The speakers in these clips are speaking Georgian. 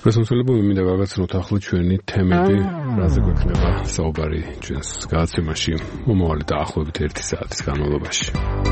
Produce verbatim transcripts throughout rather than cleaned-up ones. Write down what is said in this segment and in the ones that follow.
გასამსვლელობ მინდა გავაგაცნოთ ახლა ჩვენი თემები, რაზე გვექნება საუბარი ჩვენს გადაცემაში მომავალი დაახლოებით ერთი საათის განმავლობაში.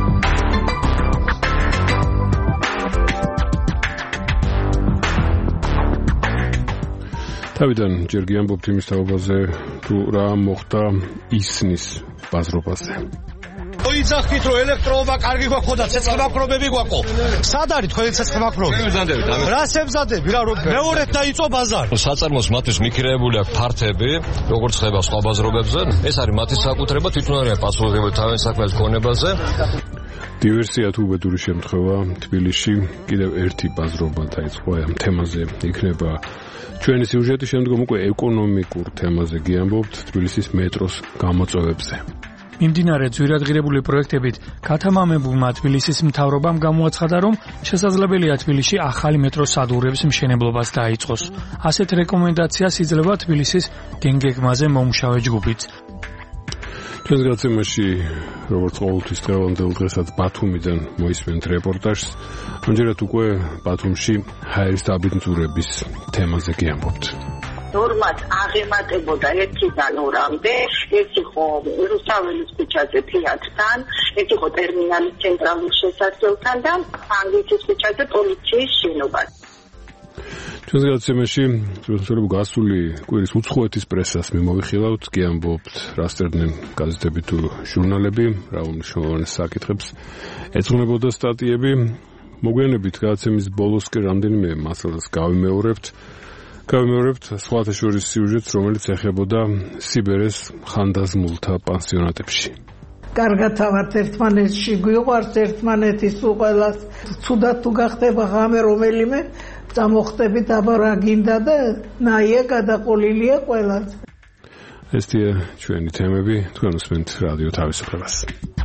თავიდან ჯერ გიამბობთ იმის თაობაზე, თუ რა მოხდა ისნის ბაზრობაზე. Ოიცახით რომ ელექტროობა კარგი გვაქვს და ცეცხლმაქრობები გვაქვს. სად არის თქვენი ცეცხლმაქრობი? რას ემზადები რა რომ მეორედ დაიწყო ბაზარი. საწარმოს მათთვის მიქირეებული აქვს ფართები, როგორც ხდება სხვა ბაზრობებზე. ეს არის მათი საკუთრება, თვითონ არიან პასუხისმგებელი თავის საქმის ქონებაზე. დივერსია თუ უბედური შემთხვევა თბილისში კიდევ ერთი ბაზრობა დაიწყო ამ თემაზე იქნება ჩვენი სიუჟეტი, შემდგომ უკვე ეკონომიკურ თემაზე გიამბობთ თბილისის მეტროს გამოწვევებზე. მიმდინარე ძვირადღირებული პროექტებით ქათამამებულმა თბილისის მთავრობამ გამოაცხადა, რომ შესაძლებელია თბილისში ახალი მეტროს სადგურების მშენებლობას დაიწყოს. ასეთ რეკომენდაციას იძლევა თბილისის გენგეგმაზე მომუშავე ჯგუფიც. ჩვენს გადაცემაში, როგორც ყოველთვის დღევანდელ დღესაც ბათუმიდან მოისმენთ რეპორტაჟს, ამჯერად უკვე ბათუმში ჰაერის დაბინძურების თემაზე გიამბობთ. ნორმას აღემატებოდა ერთიდან ორამდე, ეს იყო რუსაველის ქუჩაზე თეატრთან, ეს იყო ტერმინალის ცენტრალურ შესასვლელთან და ანგლისის ქუჩაზე პოლიციის შენობას. ჩვენს გადაცემაში შესაძლოა გასული კვირის უცხოეთის პრესას მიმოვიხილავთ, გიამბობთ რა სწერდნენ გაზეთები თუ ჟურნალები, რა უმნიშვნელოვანეს საკითხებს ეძღვნებოდა სტატიები. მოგვიანებით გადაცემის ბოლოს კი რამდენიმე მასალას გავიმეორებთ. გავიმეორებთ სხვათა შორის სიუჟეტს, რომელიც ეხებოდა სიბერეს ხანდაზმულთა პანსიონატებში. კარგად ავართ ერთმანეთში, გვიყვართ ერთმანეთის უყელას. ცუდად თუ გახდება ღამე რომელიმე, წამოხტებით აბა რა გინდა და ნაია გადაყოლილია ყველას. ესეა ჩვენი თემები, თქვენ უსმენთ რადიო თავისუფლებას.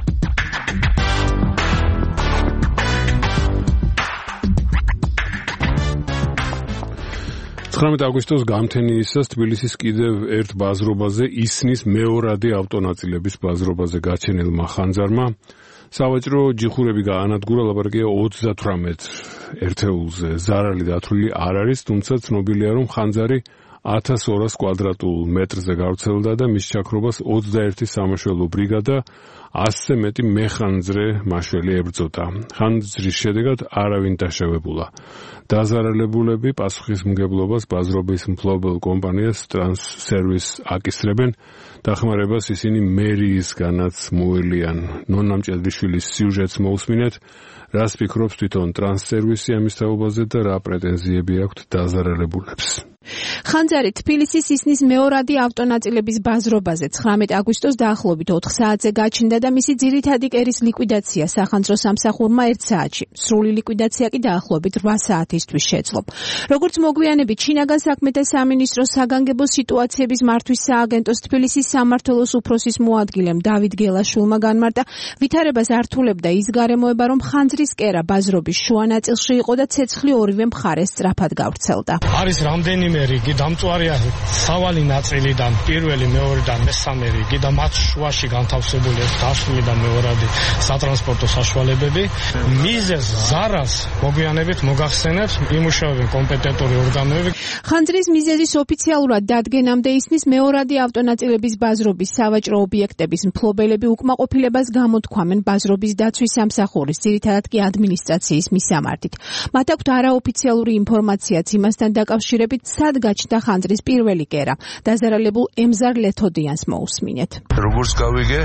ცხრამეტი აგვისტოს გამთენიისას თბილისის კიდევ ერთ ბაზრობაზე ისნის მეორადი ავტონაწილების ბაზრობაზე გაჩენილმა ხანძარმა სავაჭრო ჯიხურები გაანადგურა, ლაპარაკია ოცდათვრამეტ ერთეულზე. ზარალი დათვლილი არ არის, თუმცა ცნობილია, რომ ხანძარი ათას ორას კვადრატულ მეტრზე გავრცელდა და მის ჩაქრობას ოცდაერთი სამაშველო ბრიგადა ასზე მეტი მეხანძრე მაშველი ებრძოდა. ხანძრის შედეგად არავინ დაშავებულა. დაზარალებულები პასუხისმგებლობას ბაზრობის მფლობელ კომპანიას ტრანსსერვის აკისრებენ. დახმარებას ისინი მერიისგანაც მოელიან. ნონა მჭედრიშვილის სიუჟეტს მოусმინეთ. რას ფიქრობს თვითონ ტრანსსერვისი ამის თაობაზე და რა პრეტენზიები აქვთ დაზარალებულებს. ხანძარი თბილისის ისნის მეორადი ავტონაწილების ბაზრობაზე ცხრამეტი აგვისტოს დაახლოებით ოთხ საათზე გაჩნდა და მისი ძირითადი კერის ლიკვიდაცია სახანძრო სამსახურმა ერთ საათში. სრული ლიკვიდაცია კი დაახლოებით რვა საათისთვის შეძლო. როგორც მოგვიანებით შინაგან საქმეთა სამინისტროს საგანგებო სიტუაციების მართვის სააგენტოს თბილისის სამმართველოს უფროსის მოადგილემ დავით გელაშვილმა განმარტა, ვითარებას ართულებდა ის გარემოება, რომ ხანძრის კერა ბაზრობის შუა ნაწილში იყო და ცეცხლი ორივე მხარეს სწრაფად გავრცელდა. არის რამდენიმე რიგი დამწვარია სავალი ნაწილიდან, პირველი, მეორე და მესამე რიგი და მათ შუაში განთავსებული დაშლილი და მეორადი სატრანსპორტო საშუალებები. მიზეზ ზარალს მოგვიანებით მოგახსენებთ იმუშავებენ კომპეტენტური ორგანოები. ხანძრის მიზეზის ოფიციალურად დადგენამდე ისნის მეორადი ავტონაწილების ბაზრობის სავაჭრო ობიექტების მფლობელები უკმაყოფილებას გამოთქვამენ ბაზრობის დაცვის სამსახურის, ძირითადად კი ადმინისტრაციის მისამართით. მათ აქვთ არაოფიციალური ინფორმაციაც იმასთან დაკავშირებით, სად გაჩნდა ხანძრის პირველი კერა. დაზარალებულ ემზარ ლეთოდიანს მოусმინეთ. როგორც გავიგე,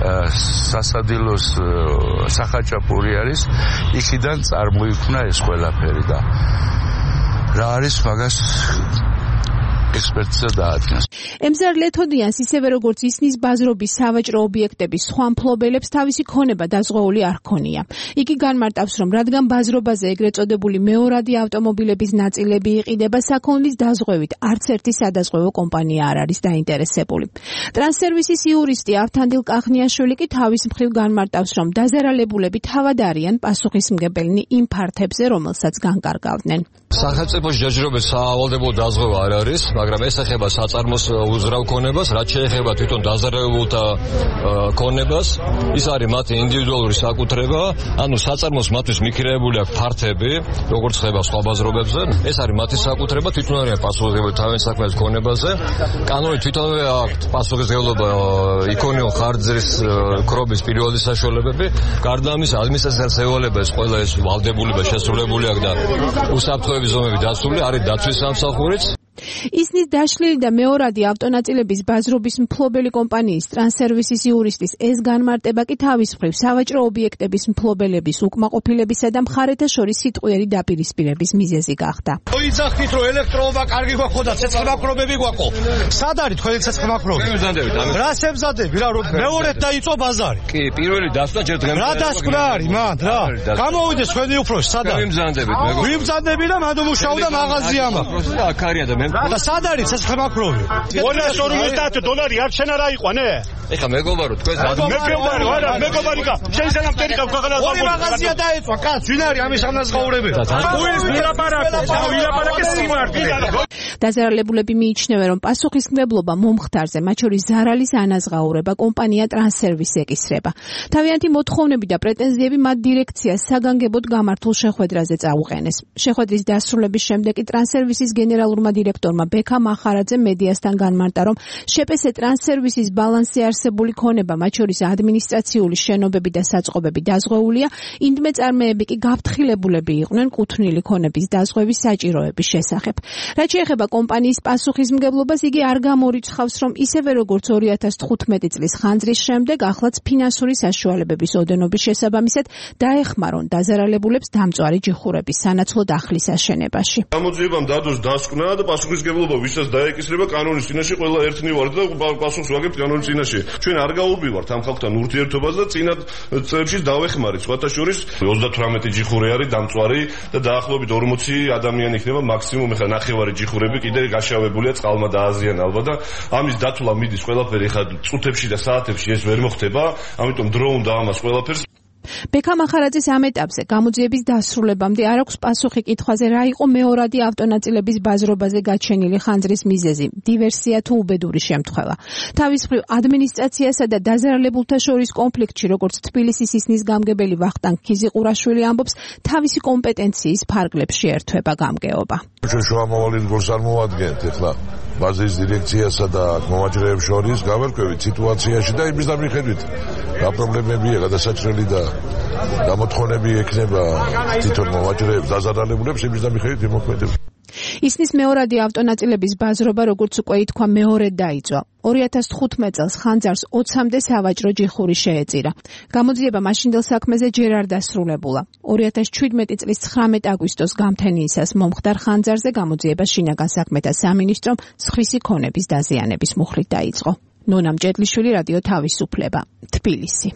სასადილოს სახაჭაპური არის, იქიდან წარმოიქმნა ეს ყველაფერი და რა არის მაგას ექსპერტიზა დაადგინეს. ემზარ ლეთოდიანს ისევე როგორც ისნის ბაზრობის სავაჭრო ობიექტების სხვა მფლობელებს თავისი ქონება დაზღვეული არ ჰქონია. იგი განმარტავს, რომ რადგან ბაზრობაზე ეგრეთ წოდებული მეორადი ავტომობილების ნაწილები იყიდება, საქონლის დაზღვევით არც ერთი სადაზღვევო კომპანია არ არის დაინტერესებული. ტრანსსერვისის იურისტი ავთანდილ კახნიაშვილი კი თავის მხრივ განმარტავს, რომ დაზარალებულები თავად არიან პასუხისმგებელნი იმ ფართებზე, რომელსაც განკარგავდნენ. სახელმწიფოს ჯაჭვურების სავალდებულო დაზღვევა არ არის, მაგრამ ეს ეხება საწარმოს უზრალ ქონებას, რაც შეეხება თვითონ დაზარალებულთა ქონებას, ის არის მათი ინდივიდუალური საკუთრება, ანუ საწარმოს მათთვის მიქირებული აქვს ფართები, როგორც ხდება სხვა ბაზრობებზე, ეს არის მათი საკუთრება, თვითონ არიან პასუხისმგებლები თავის საქმის ქონებაზე. კანონი თვითონვე აქვს პასუხისმგებლობა იქონიო ხარჯის ქრობის პირველი საშუალებები, გარდა ამისა ადმინისტრაციას ევალება ეს ყველა ეს ვალდებულება შესრულებული აქვს და უსაფრთხოების ზომები დაცული არის დაცვის სამსახურიც. ისნის დაშლილი და მეორადი ავტონაწილების ბაზრობის მფლობელი კომპანიის ტრანსსერვისის იურისტის ეს განმარტება კი თავის მხრივ სავაჭრო ობიექტების მფლობელების უკმაყოფილებისა და მხარეთა შორის სიტყვიერი დაპირისპირების მიზეზი გახდა. მოიძახით რომ ელექტროობა კარგი გვაქვს და ცეცხლმაქრობები გვაქვს. სად არის თქვენი ცეცხლმაქრობი? რას ემზადები რა რომ მეორედ დაიწყო ბაზარი? კი, პირველი დასკვნა ჯერ დღემდე. რა დასკვნა არის მან რა? გამოვიდეს თქვენი უფროსი სად არის? ვიმზადებით მეგობრო. ვიმზადები და მანდ მუშაობდა მაღაზია მაქვს. და აქ არის და მე და სად არის ცეცხლმაქრობი? ორას ორმოცდაათი დოლარი არ შენ არა იყვანე? ეხა მეგობარო თქვენ მეგობარო არა მეგობარი გა შენ სანამ ტერი გა ქვეყანას ორი მაღაზია დაეწვა კაც ვინ არის ამის ამნაზღაურებელი? უეს ვილაპარაკო და ვილაპარაკე სიმართლე. დაზარალებულები მიიჩნევენ რომ პასუხისმგებლობა მომხდარზე მათ შორის ზარალის ანაზღაურება კომპანია ტრანსსერვისი ეკისრება. თავიანთი მოთხოვნები და პრეტენზიები მათ დირექციას საგანგებოდ გამართულ შეხვედრაზე წაუყენეს. შეხვედრის დასრულების შემდეგ კი ტრანსსერვისის გენერალურმა დირექტორმა ბექა მახარაძე მედიასთან განმარტა რომ შეპესე ტრანსსერვისის ბალანსზე არსებული ქონება მათ შორის ადმინისტრაციული შენობები და საწყობები დაზღვეულია, ინდმე წარმოები კი გაფრთხილებულები იყვნენ კუთვნილი ქონების დაზღვევის საჭიროების შესახებ. რაც შეეხება კომპანიის პასუხისმგებლობას, იგი არ გამორიცხავს რომ ისევე როგორც ორი ათას თხუთმეტი წლის ხანძრის შემდეგ ახლაც ფინანსური საშუალებების ოდენობის შესაბამისად დაეხმარონ დაზარალებულებს დამწვარი ჯიხურების სანაცვლოდ ახლის აშენებაში. გამოძიებამ დადოს დასკვნა და პასუხისმგებლობა ვისაც დაეკისრება კანონის წინაშე ყველა ერთნი ვართ და პასუხს ვაგებთ კანონის წინაშე. ჩვენ არ გაურბივართ ამ ხალხთან ურთიერთობას და წინა წლებში დავეხმარეთ. სხვათა შორის ოცდათვრამეტი ჯიხური არის დამწვარი და დაახლოებით ორმოცი ადამიანი იქნება მაქსიმუმ. ეხლა ნახევარი ჯიხურები კიდე გაშავებულია წყალმა დააზიანა ალბათ და ამის დათვლა მიდის ყველაფერი ეხლა წუთებში და საათებში ეს ვერ მოხდება, ამიტომ დრო უნდა ამას ყველაფერს. ბექა მახარაძის ამ ეტაპზე გამოძიების დასრულებამდე არ აქვს პასუხი კითხვაზე რა იყო მეორადი ავტონაწილების ბაზრობაზე გაჩენილი ხანძრის მიზეზი, დივერსია თუ უბედური შემთხვევა. თავის მხრივ ადმინისტრაციასა და დაზარალებულთა შორის კონფლიქტში, როგორც თბილისის ისნის გამგებელი ვახტანგ ქიზიყურაშვილი ამბობს, თავისი კომპეტენციის ფარგლებში ერთვება გამგეობა. ჩვენ შუამავალი რგოლს არ მოვადგენთ ეხლა ბაზრის დირექციასა და მომაჯრეებს შორის გავერკვევით სიტუაციაში და იმის დამიხედვით რა პრობლემებია გადასაჭრელი და გამოთხოვნები ექნება თვითონ მომაჯრეებს დაზარალებულებს იმის დამიხედვით იმოქმედებს. ისნის მეორადი ავტონაწილების ბაზრობა როგორც უკვე ითქვა მეორედ დაიწყო. ორი ათას თხუთმეტ წელს ხანძარს ოცამდე სავაჭრო ჯიხური შეეწირა. გამოძიება მაშინდელ საქმეზე ჯერ არ დასრულებულა. ორი ათას შვიდმეტი წლის ცხრამეტ აგვისტოს გამთენიისას მომხდარ ხანძარზე გამოძიება შინაგან საქმეთა სამინისტრომ სხრისი ქონების დაზიანების მუხლით დაიწყო. ნონა მჭედლიშვილი, რადიო თავისუფლება, თბილისი.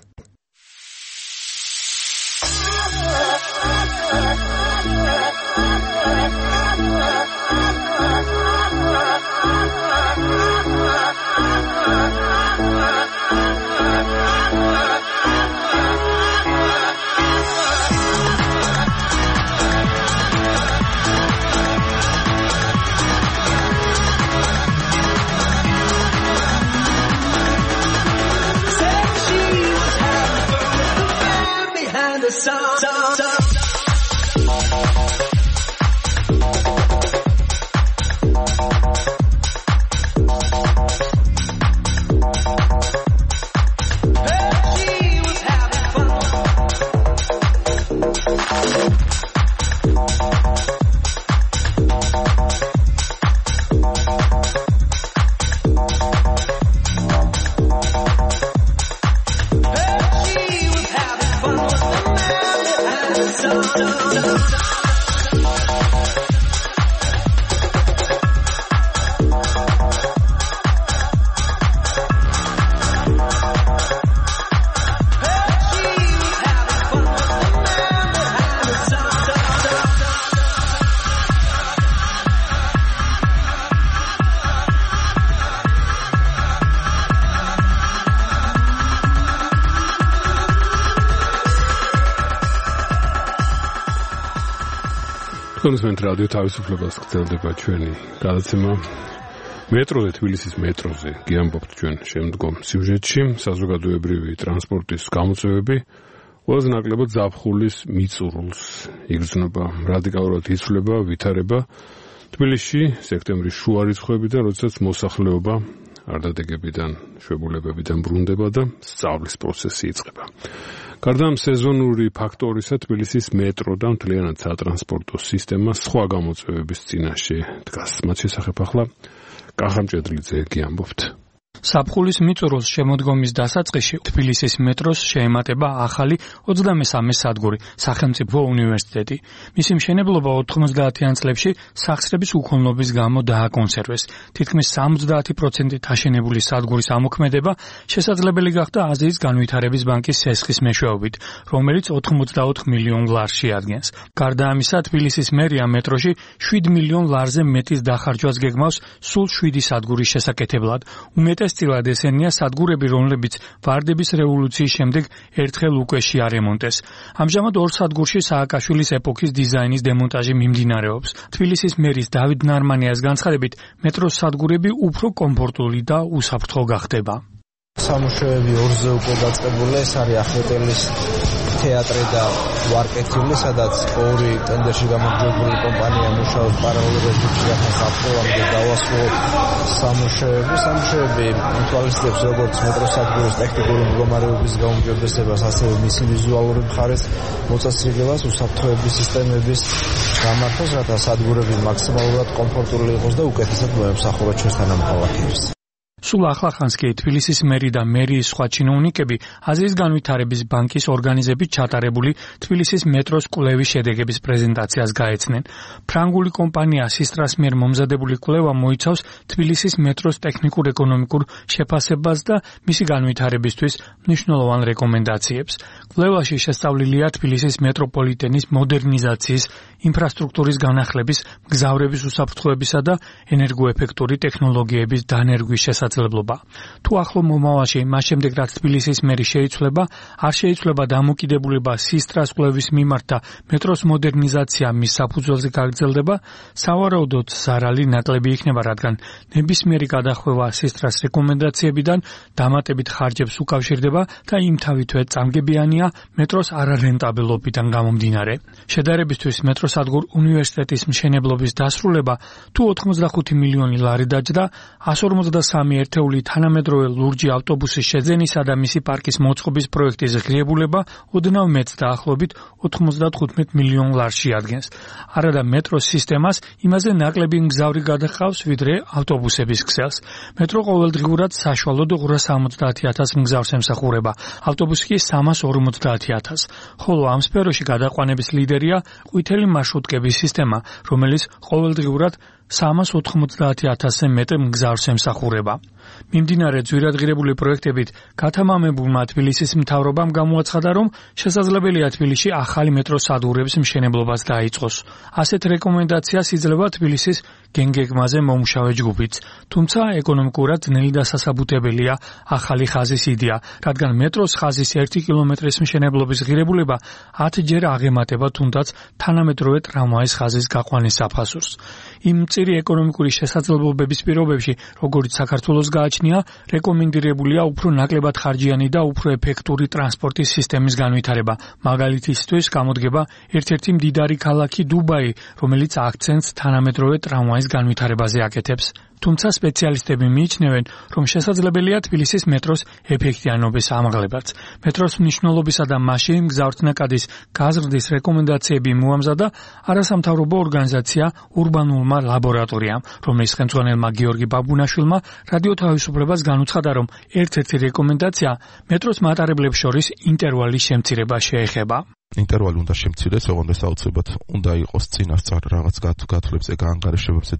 კონსმენთ რადიო თავისუფლებას გრძელდება ჩვენი გადაცემა. მეტროზე, თბილისის მეტროზე გიამბობთ ჩვენ შემდგომ სიუჟეტში, საზოგადოებრივი ტრანსპორტის გამოწვევები ყველაზე ნაკლებად ზაფხულის მიწურულს იგრძნობა, რადიკალურად იცვლება ვითარება თბილისში სექტემბრის შუა რიცხვებიდან, როდესაც მოსახლეობა არდადეგებიდან, შვებულებებიდან ბრუნდება და სწავლის პროცესი იწყება. გარდა ამ სეზონური ფაქტორისა, თბილისის მეტრო და მთლიანად სატრანსპორტო სისტემა სხვა გამოწვევების წინაშე დგას. მათ შესახებ ახლა კახა მჭედლიძე გიამბობთ. საფხულის მიწურულს შემოდგომის დასაწყისში თბილისის მეტროს შეემატება ახალი ოცდამესამე სადგური, სახელმწიფო უნივერსიტეტი. მისი მშენებლობა ოთხმოცდაათიან წლებში სახსრების უქონლობის გამო დააკონსერვეს. თითქმის სამოცდაათი პროცენტით აშენებული სადგურის ამოქმედება შესაძლებელი გახდა აზიის განვითარების ბანკის სესხის მეშვეობით, რომელიც ოთხმოცდაოთხ მილიონ ლარს შეადგენს. გარდა ამისა, თბილისის მერია მეტროში შვიდ მილიონ ლარზე მეტის დახარჯვას გეგმავს სულ შვიდი სადგურის შესაკეთებლად. უმეტესწილად ესენია სადგურები, რომლებიც ვარდების რევოლუციის შემდეგ ერთხელ უკვე შეარემონტეს. ამჟამად ორ სადგურში სააკაშვილის ეპოქის დიზაინის დემონტაჟი მიმდინარეობს. თბილისის მერის დავით ნარმანიას განცხადებით, მეტროს სადგურები უფრო კომფორტული და უსაფრთხო გახდება. სამუშაოები ორზე უკვე დაწყებული, ეს არის ახმეტელის თეატრი და ვარკეთილი, სადაც ორი ტენდერში გამარჯვებული კომპანია მუშაობს პარალელ რეჟიმში, ახლა საფრთხემდე დავასრულოთ სამუშაოები. სამუშაოები თვალისწინებს როგორც მეტროს სადგურის ტექნიკური მდგომარეობის გაუმჯობესებას, ასევე მისი ვიზუალური მხარეს მოწესრიგებას, უსაფრთხოების სისტემების გამართვას, რათა სადგურები მაქსიმალურად კომფორტული იყოს და უკეთესად მოემსახუროს ჩვენს თანამოქალაქეებს. სულ ახლახანს კი თბილისის მერი და მერიის სხვა ჩინოვნიკები აზიის განვითარების ბანკის ორგანიზებით ჩატარებული თბილისის მეტროს კვლევის შედეგების პრეზენტაციას გაეცნენ. ფრანგული კომპანია სისტრას მიერ მომზადებული კვლევა მოიცავს თბილისის მეტროს ტექნიკურ-ეკონომიკურ შეფასებას და მისი განვითარებისთვის მნიშვნელოვან რეკომენდაციებს. კვლევაში შესწავლილია თბილისის მეტროპოლიტენის მოდერნიზაციის, ინფრასტრუქტურის განახლების, მგზავრების უსაფრთხოებისა და ენერგოეფექტური ტექნოლოგიების დანერგვის შესაძლებლობა. თუ ახლო მომავალში, მას შემდეგ რაც თბილისის მერი შეიცვლება, არ შეიცვლება დამოკიდებულება სისტრას კვლევის მიმართ და მეტროს მოდერნიზაცია მის საფუძველზე გაგრძელდება, სავარაუდოდ ზარალი ნაკლები იქნება, რადგან ნებისმიერი გადახვევა სისტრას რეკომენდაციებიდან დამატებით ხარჯებს უკავშირდება და იმთავითვე წამგებიანია მეტროს არარენტაბელობიდან გამომდინარე. შედარებისთვის მეტროს სადგურ უნივერსიტეტის მშენებლობის დასრულება თუ ოთხმოცდახუთი მილიონი ლარი დაჯდა, εκατს ორმოცდასამი ერთეული თანამედროვე ლურჯი ავტობუსის შეძენისა და მისი პარკის მოწყობის პროექტის ღირებულება ოდნავ მეც დაახლოებით ოთხმოცდათხუთმეტ მილიონ ლარს შეადგენს. არადა მეტროს სისტემას იმაზე ნაკლები მგზავრი გადაჰყავს, ვიდრე ავტობუსების ქსელს. მეტრო ყოველდღიურად საშუალოდ ორას ორმოცდაათი ათასს მგზავრს ემსახურება, ავტობუსი კი სამას ორმოცდაათი ათასს. ხოლო ამ სფეროში გადაყვანების ლიდერია ყვითელი მარშრუტკების სისტემა, რომელიც ყოველდღიურად სამას ოთხმოცდაათი ათასზე მეტ მგზავრს ემსახურება. მიმდინარე ძვირადღირებული პროექტებით გათამამებულმა თბილისის მთავრობამ გამოაცხადა, რომ შესაძლებელია თბილისში ახალი მეტროს სადგურების მშენებლობას დაიწყოს. ასეთ რეკომენდაციას იძლევა თბილისის გენგეგმაზე მომუშავე ჯგუფიც. თუმცა ეკონომიკურად ძნელი დასასაბუთებელია ახალი ხაზის იდეა, რადგან მეტროს ხაზის ერთი კილომეტრის მშენებლობის ღირებულება ათჯერ აღემატება თუნდაც თანამედროვე ტრამვაის ხაზის გაყვანის საფასურს. იმ მწირი ეკონომიკური შესაძლებლობების პირობებში, როგორც საქართველოს გააჩნია, რეკომენდირებულია უფრო ნაკლებად ხარჯიანი და უფრო ეფექტური ტრანსპორტის სისტემის განვითარება. მაგალითისთვის გამოდგება ერთ-ერთი მდიდარი ქალაქი დუბაი, რომელიც აქცენტს თანამედროვე ტრამვაის განვითარებაზე აკეთებს. თუმცა სპეციალისტები მიიჩნევენ, რომ შესაძლებელია თბილისის მეტროს ეფექტიანობის ამაღლებაც. მეტროს მნიშვნელობისა და მასში მგზავრთნაკადის გაზრდის რეკომენდაციები მოამზადა არასამთავრობო ორგანიზაცია ურბანულმა ლაბორატორიამ, რომლის ხელმძღვანელმა გიორგი ბაბუნაშვილმა რადიო თავისუფლებას განუცხადა, რომ ერთ-ერთი რეკომენდაცია მეტროს მატარებლებს შორის ინტერვალის შემცირება შეეხება. ინტერვალი უნდა შემცირდეს, ოღონდ საოცრებად უნდა იყოს წინასწარ რაღაც გათვლებზე, გაანგარიშებებზე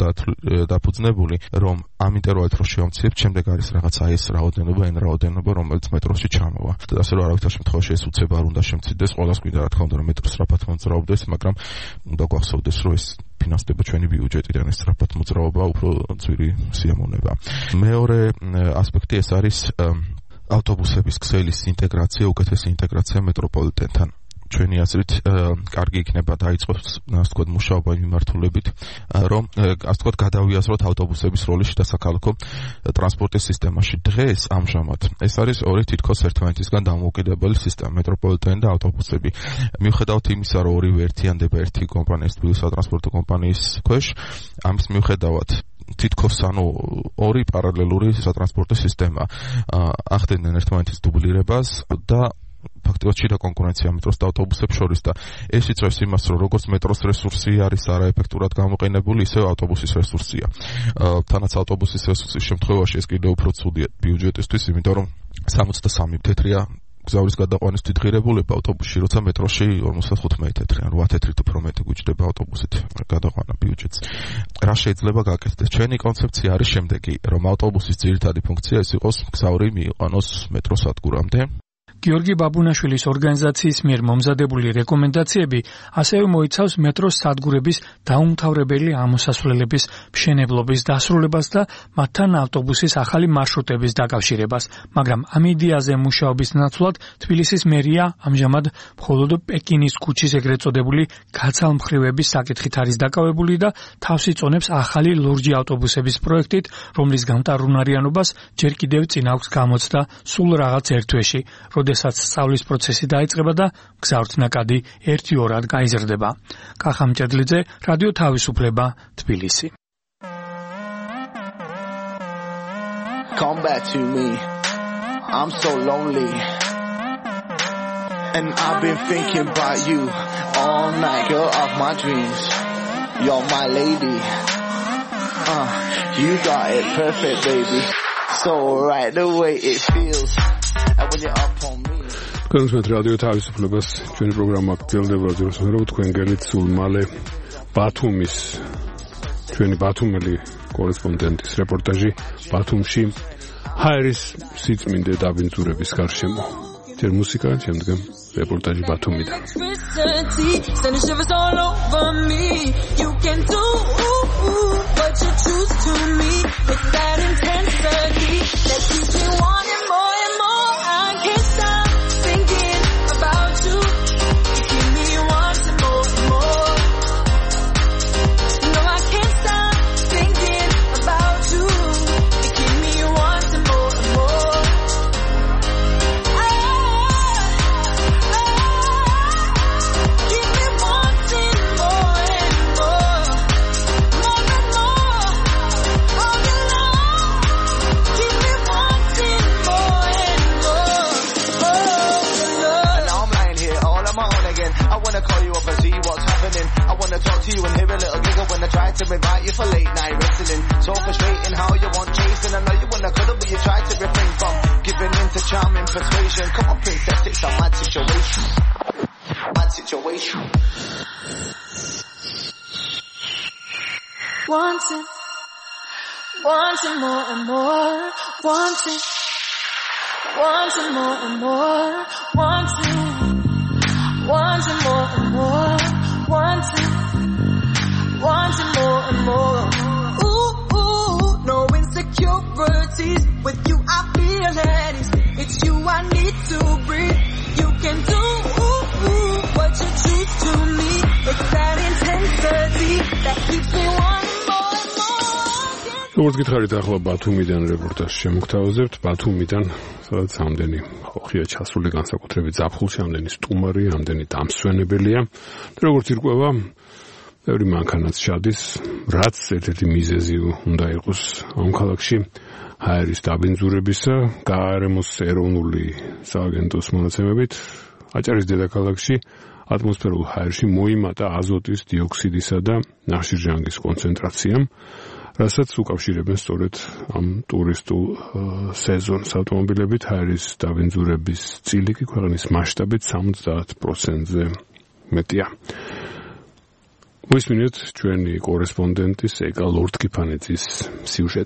დაფუძნებული, რომ ამ ინტერვალით რო შევამცირებთ, შემდეგ არის რაღაც აი ეს რაოდენობა, εν რაოდენობა, რომელიც მეტროში ჩამოვა. ასე რომ არავითარ შემთხვევაში ეს უცებ არ უნდა შემცირდეს, ყველას გვინდა რა თქმა უნდა, რომ მეტრო სწრაფად მოძრაობდეს, მაგრამ უნდა გვახსოვდეს, რომ ეს ფინანსდება ჩვენი ბიუჯეტიდან, ეს სწრაფად მოძრაობა უფრო ძვირი სიამოვნება. მეორე ასპექტი ეს არის ავტობუსების ქსელის ინტეგრაცია, უკეთესი ინტეგრაცია მეტროპოლიტენთან. ჩვენი აზრით კარგი იქნება დაიწყოს ასე ვთქვათ მუშაობა იმ მიმართულებით რომ ასე ვთქვათ გადავიაზროთ ავტობუსების როლი შიდასაქალაქო ტრანსპორტის სისტემაში. დღეს ამჟამად ეს არის ორი თითქოს ერთმანეთისგან დამოუკიდებელი სისტემა მეტროპოლიტენი და ავტობუსები. მიუხედავად იმისა რომ ორივე ერთიანდება ერთი კომპანიის თბილისის სატრანსპორტო კომპანიის ქვეშ ამის მიუხედავად თითქოს ანუ ორი პარალელური სატრანსპორტო სისტემა ახდენენ ერთმანეთის დუბლირებას და ფაქტობრივად შიდა კონკურენცია მეტროს და ავტობუსებს შორის და ეს იწვევს იმას, რომ როგორც მეტროს რესურსი არის არაეფექტურად გამოყენებული, ისევ ავტობუსის რესურსია. თანაც ავტობუსის რესურსის შემთხვევაში ეს კიდევ უფრო ცუდია ბიუჯეტისთვის, იმიტომ რომ სამოცდასამი თეთრია გზავრის გადაყვანის თვითღირებულება ავტობუსში, როცა მეტროში ორმოცდახუთმეტი თეთრი, ან რვა თეთრით უფრო მეტი გვიჭდება ავტობუსით გადაყვანა ბიუჯეტს. რა შეიძლება გაკეთდეს? ჩვენი კონცეფცია არის შემდეგი, რომ ავტობუსის ძირითადი ფუნქცია ის იყოს გზავრი მიიყვანოს მეტროს სადგურამდე. გიორგი ბაბუნაშვილის ორგანიზაციის მიერ მომზადებული რეკომენდაციები ასევე მოიცავს მეტროს სადგურების დაუმთავრებელი ამოსასვლელების მშენებლობის დასრულებას და მათთან ავტობუსის ახალი მარშრუტების დაკავშირებას, მაგრამ ამ იდეაზე მუშაობის ნაცვლად თბილისის მერია ამჟამად მხოლოდ პეკინის ქუჩის ეგრეთ წოდებული გაცალმხრივების საკითხით არის დაკავებული და თავს იწონებს ახალი ლურჯი ავტობუსების პროექტით, რომლის გამტარუნარიანობას ჯერ კიდევ წინ აქვს გამოცდა სულ რაღაც ერთ თვეში, როდესაც სწავლის პროცესი დაიწყება და გზავრთნაკადი ერთი ორად გაიზრდება. კახა მჭედლიძე, რადიო თავისუფლება, თბილისი. Come back to me. I'm so lonely. And I've been thinking about you all night, girl of my dreams. You're my lady. Uh, you got it perfect, baby. So right the way it feels. And when you're up on me. კონსმეთ რადიო თავისუფლებას ჩვენი პროგრამა გრძელდება ძროს მერე თქვენ გელით სულ მალე ბათუმის ჩვენი ბათუმელი კორესპონდენტის რეპორტაჟი ბათუმში ჰაერის სიწმინდე დაბინძურების გარშემო. ჯერ მუსიკა, შემდგომ რეპორტაჟი ბათუმიდან. To you and hear a little giggle when I try to invite you for late night wrestling. So frustrating how you want chasing. I know you wanna cuddle, but you try to refrain from giving in to charming persuasion. Come on, princess, it's a mad situation. Mad situation. Wanting, wanting more and more. Wanting, wanting more and more. Wanting, wanting more and more. Wanting. Wanting more and more. Ooh, ooh, no insecurities. With you I feel at ease. It's you I need to breathe. You can do ooh, ooh, what you choose to me. It's that intensity that keeps me wanting more and more. როგორც გითხარით, ახლა ბათუმიდან რეპორტაჟი შემოგთავაზებთ. ბათუმიდან, სადაც ამდენი ხოხია ჩასული განსაკუთრებით ზაფხულში, ამდენი სტუმარი, ამდენი დამსვენებელია. როგორც ირკვევა, ბევრი მანქანაც ჩადის, რაც ერთ-ერთი მიზეზი უნდა იყოს ამ ქალაქში ჰაერის დაბინძურებისა. გაარემოს ეროვნული სააგენტოს მონაცემებით, აჭარის დედაქალაქში ატმოსფერულ ჰაერში მოიმატა აზოტის დიოქსიდისა და ნახშირჟანგის კონცენტრაციამ, რასაც უკავშირებენ სწორედ ამ ტურისტულ სეზონს. ავტომობილებით ჰაერის დაბინძურების წილი კი ქვეყნის მასშტაბით სამოცდაათ პროცენტზე მეტია. მოისმინეთ ჩვენი კორესპონდენტის ეკა ლორდკიფანიძის სიუჟეტი.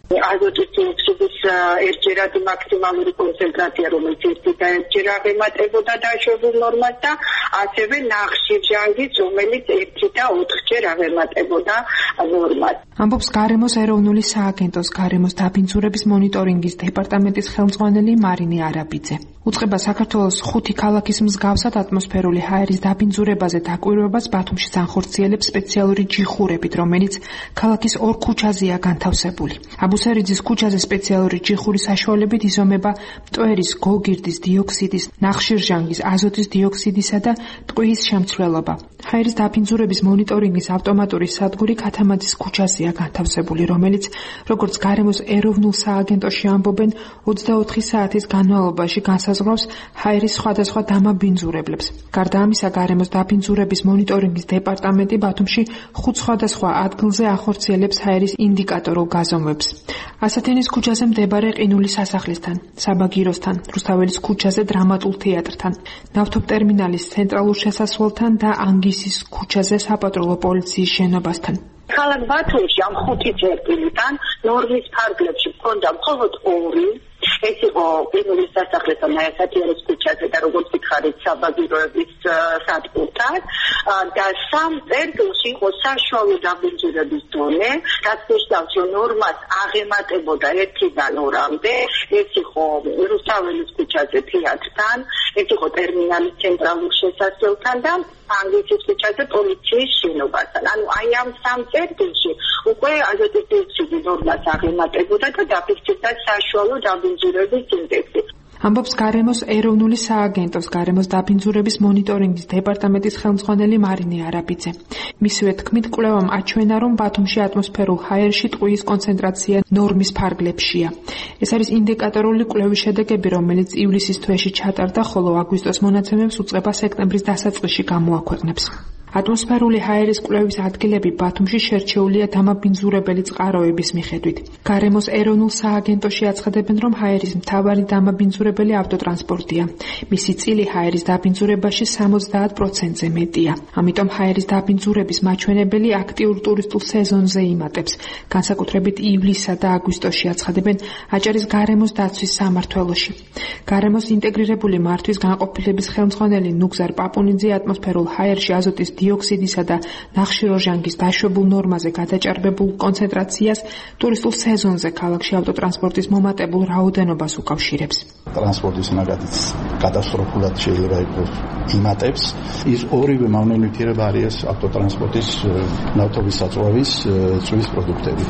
აზოტის დიოქსიდის ერთჯერადი მაქსიმალური კონცენტრაცია, რომელიც ერთი და ერთჯერ აღემატებოდა დაშვებულ ნორმას და ასევე ნახშირჟანგის, რომელიც ერთი და ოთხჯერ აღემატებოდა ნორმას. ამბობს გარემოს ეროვნული სააგენტოს გარემოს დაბინძურების მონიტორინგის დეპარტამენტის ხელმძღვანელი მარინე არაბიძე. უწყება საქართველოს ხუთი ქალაქის მსგავსად ატმოსფერული ჰაერის დაბინძურებაზე დაკვირვებას ბათუმში განხორციელებს სპეციალური ჯიხურებით, რომელიც ქალაქის ორ ქუჩაზეა განთავსებული. აბუსერიძის ქუჩაზე სპეციალური ჯიხურის საშუალებით იზომება მტვერის, გოგირდის, დიოქსიდის, ნახშირჟანგის, აზოტის დიოქსიდისა და ტყვიის შემცველობა. ჰაერის დაბინძურების მონიტორინგის ავტომატური სადგური ქათამაძის ქუჩაზეა განთავსებული, რომელიც, როგორც გარემოს ეროვნულ სააგენტოში ამბობენ, ოცდაოთხი საათის განმავლობაში განსაზღვრავს ჰაერის სხვადასხვა დამაბინძურებლებს. გარდა ამისა, გარემოს დაბინძურების მონიტორინგის დეპარტამენტი ბათუმში ხუთ სხვადასხვა ადგილზე ახორციელებს ჰაერის ინდიკატორულ გაზომვებს. ასათენის ქუჩაზე მდებარე ყინულის სასახლისთან, საბაგიროსთან, რუსთაველის ქუჩაზე დრამატულ თეატრთან, ნავთობტერმინალის ცენტრალურ შესასვლელთან და ანგისის ქუჩაზე საპატრულო პოლიციის შენობასთან. ქალაქ ბათუმში ამ ხუთი წერტილიდან ნორმის ფარგლებში მქონდა მხოლოდ ორი. ეს იყო ყინულის სასახლესა ნაესათიანის ქუჩაზე და როგორც ვითხარით საბაგიროების სადგურთან და სამ წერტილში იყო საშუალო დაბინძურების დონე, რაც ნიშნავს, რომ ნორმას აღემატებოდა ერთიდან ორამდე. ეს იყო რუსთაველის ქუჩაზე თეატრთან, ეს იყო ტერმინალის ცენტრალურ შესასვლელთან და ანგლისის ქუჩაზე პოლიციის შენობასთან. ანუ აი ამ სამ წერტილში უკვე აზოტის დიოქსიდის ნორმას აღემატებოდა და დაფიქსირდა საშუალო დაბინძურების ინდექსი. ამბობს გარემოს ეროვნული სააგენტოს გარემოს დაბინძურების მონიტორინგის დეპარტამენტის ხელმძღვანელი მარინე არაბიძე. მისივე თქმით, კვლევამ აჩვენა, რომ ბათუმში ატმოსფერულ ჰაერში ტყვიის კონცენტრაცია ნორმის ფარგლებშია. ეს არის ინდიკატორული კვლევის შედეგები, რომელიც ივლისის თვეში ჩატარდა, ხოლო აგვისტოს მონაცემებს უწყება სექტემბრის დასაწყისში გამოაქვეყნებს. ატმოსფერული ჰაერის კვლევის ადგილები ბათუმში შერჩეულია დამაბინძურებელი წყაროების მიხედვით. გარემოს ეროვნულ სააგენტოში აცხადებენ, რომ ჰაერის მთავარი დამაბინძურებელი ავტოტრანსპორტია. მისი წილი ჰაერის დაბინძურებაში სამოცდაათ პროცენტზე მეტია. ამიტომ ჰაერის დაბინძურების მაჩვენებელი აქტიურ ტურისტულ სეზონზე იმატებს. განსაკუთრებით ივლისსა და აგვისტოში აცხადებენ აჭარის გარემოს დაცვის სამმართველოში. გარემოს ინტეგრირებული მართვის განყოფილების ხელმძღვანელი ნუგზარ პაპუნიძე ატმოსფერულ ჰაერში აზოტის დიოქსიდისა და ნახშირორჟანგის დაშვებულ ნორმაზე გადაჭარბებულ კონცენტრაციას ტურისტულ სეზონზე ქალაქში ავტოტრანსპორტის მომატებულ რაოდენობას უკავშირებს. ტრანსპორტის მაგალითად კატასტროფულად შეიძლება იყოს იმატებს. ის ორივე მავნენივთიერება არის ავტოტრანსპორტის ნავთობის საწვავის წვის პროდუქტები.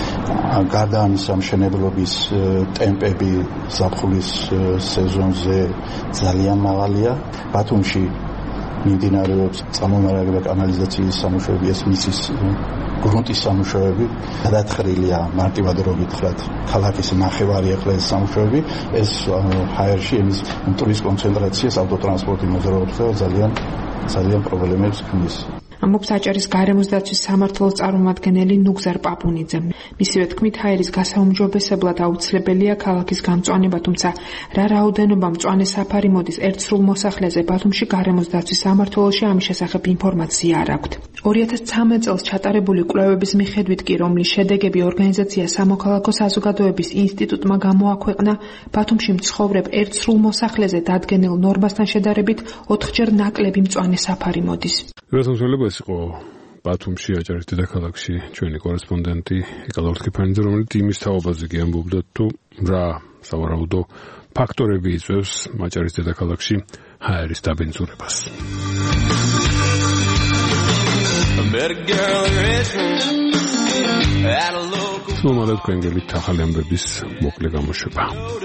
გარდა ამისა, მშენებლობის ტემპები ზაფხულის სეზონზე ძალიან მაღალია. ბათუმში მიმდინარეობს წამომარაგება კანალიზაციის სამუშაოები, ეს მისის გრუნტის სამუშაოები, გადახრილია მარტივადრობით ხლად ქალაქის ნახევარი ახლა ეს სამუშაოები, ეს ჰაერში ემის მტვრის კონცენტრაციას ავტოტრანსპორტი მოძრაობს და ძალიან ძალიან პრობლემებს ქმნის. ამბობს აჭარის გარემოს დაცვის სამმართველოს წარმომადგენელი ნუგზარ პაპუნიძე. მისივე თქმით, ჰაერის გასაუმჯობესებლად აუცილებელია ქალაქის გამწვანება, თუმცა რა რაოდენობა მწვანე საფარი მოდის ერთ სრულ მოსახლეზე ბათუმში გარემოს დაცვის სამმართველოში ამის შესახებ ინფორმაცია არ აქვთ. ორი ათას ცხრამეტ წელს ჩატარებული კვლევების მიხედვით კი, რომლის შედეგები ორგანიზაცია სამოქალაქო საზოგადოების ინსტიტუტმა გამოაქვეყნა, ბათუმში მცხოვრებ ერთ სრულ მოსახლეზე დადგენილ ნორმასთან შედარებით ოთხჯერ ნაკლები მწვანე საფარი მოდის. ეს იყო ბათუმში აჭარის დედაქალაქში ჩვენი კორესპონდენტი იკალო რთქიფანიძე, რომელიც იმის თაობაზე კი ამბობდა, თუ რა სავარაუდო ფაქტორები იწვევს აჭარის დედაქალაქში ჰაერის დაბინძურებას. სულმადად ქვენგელით ახალი ამბების მოკლე გამოშვება.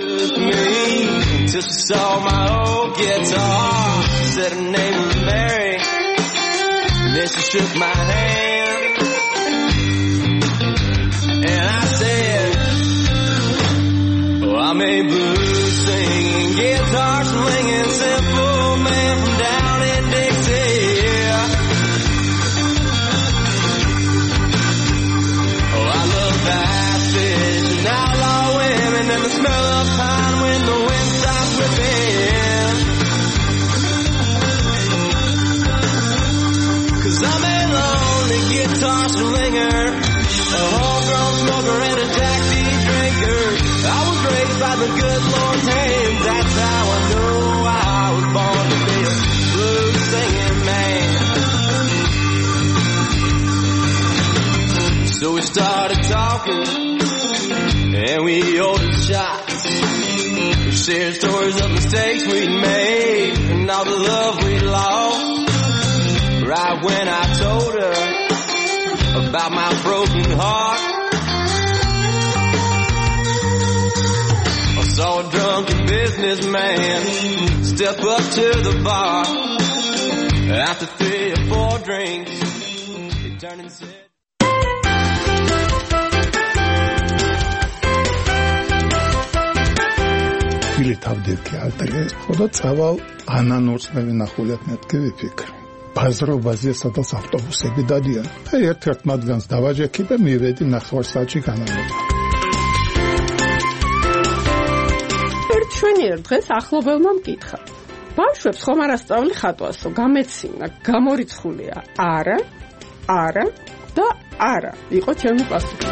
Then she shook my hand and I said, oh, I'm a blues singing, guitar swinging, simple man from down in Dixie. Oh, I love bass fish and outlaw women and the smell of pine when the wind stops whipping. I'm a lonely guitar slinger, a homegrown smoker and a jackseat drinker. good Lord's hands. That's how I know I was born to be a blues singing man. So we started talking, and we ordered shots. We shared stories of mistakes we'd made and all the love we'd lost. Right when I told her about my broken heart, I saw a drunken businessman step up to the bar. After three or four drinks, he turned and said, Φίλοι თავდირქი ალტერეს, ხოდა წავალ ანანორწმევი ნახულეთ მეთქი ვიფიქრე. ბაზრობაზე სადაც ავტობუსები დადიან. აი ერთ-ერთ მათგანს დავაჯექი და მივედი ნახევარსაათში განამება. ერთ შვენიერ დღეს ახლობელმა მკითხა. ბავშვებს ხომ არ ასწავლი ხატვასო, გამეცინა, გამორიცხულია. არა, არა და არა. იყო ჩემი პასუხი.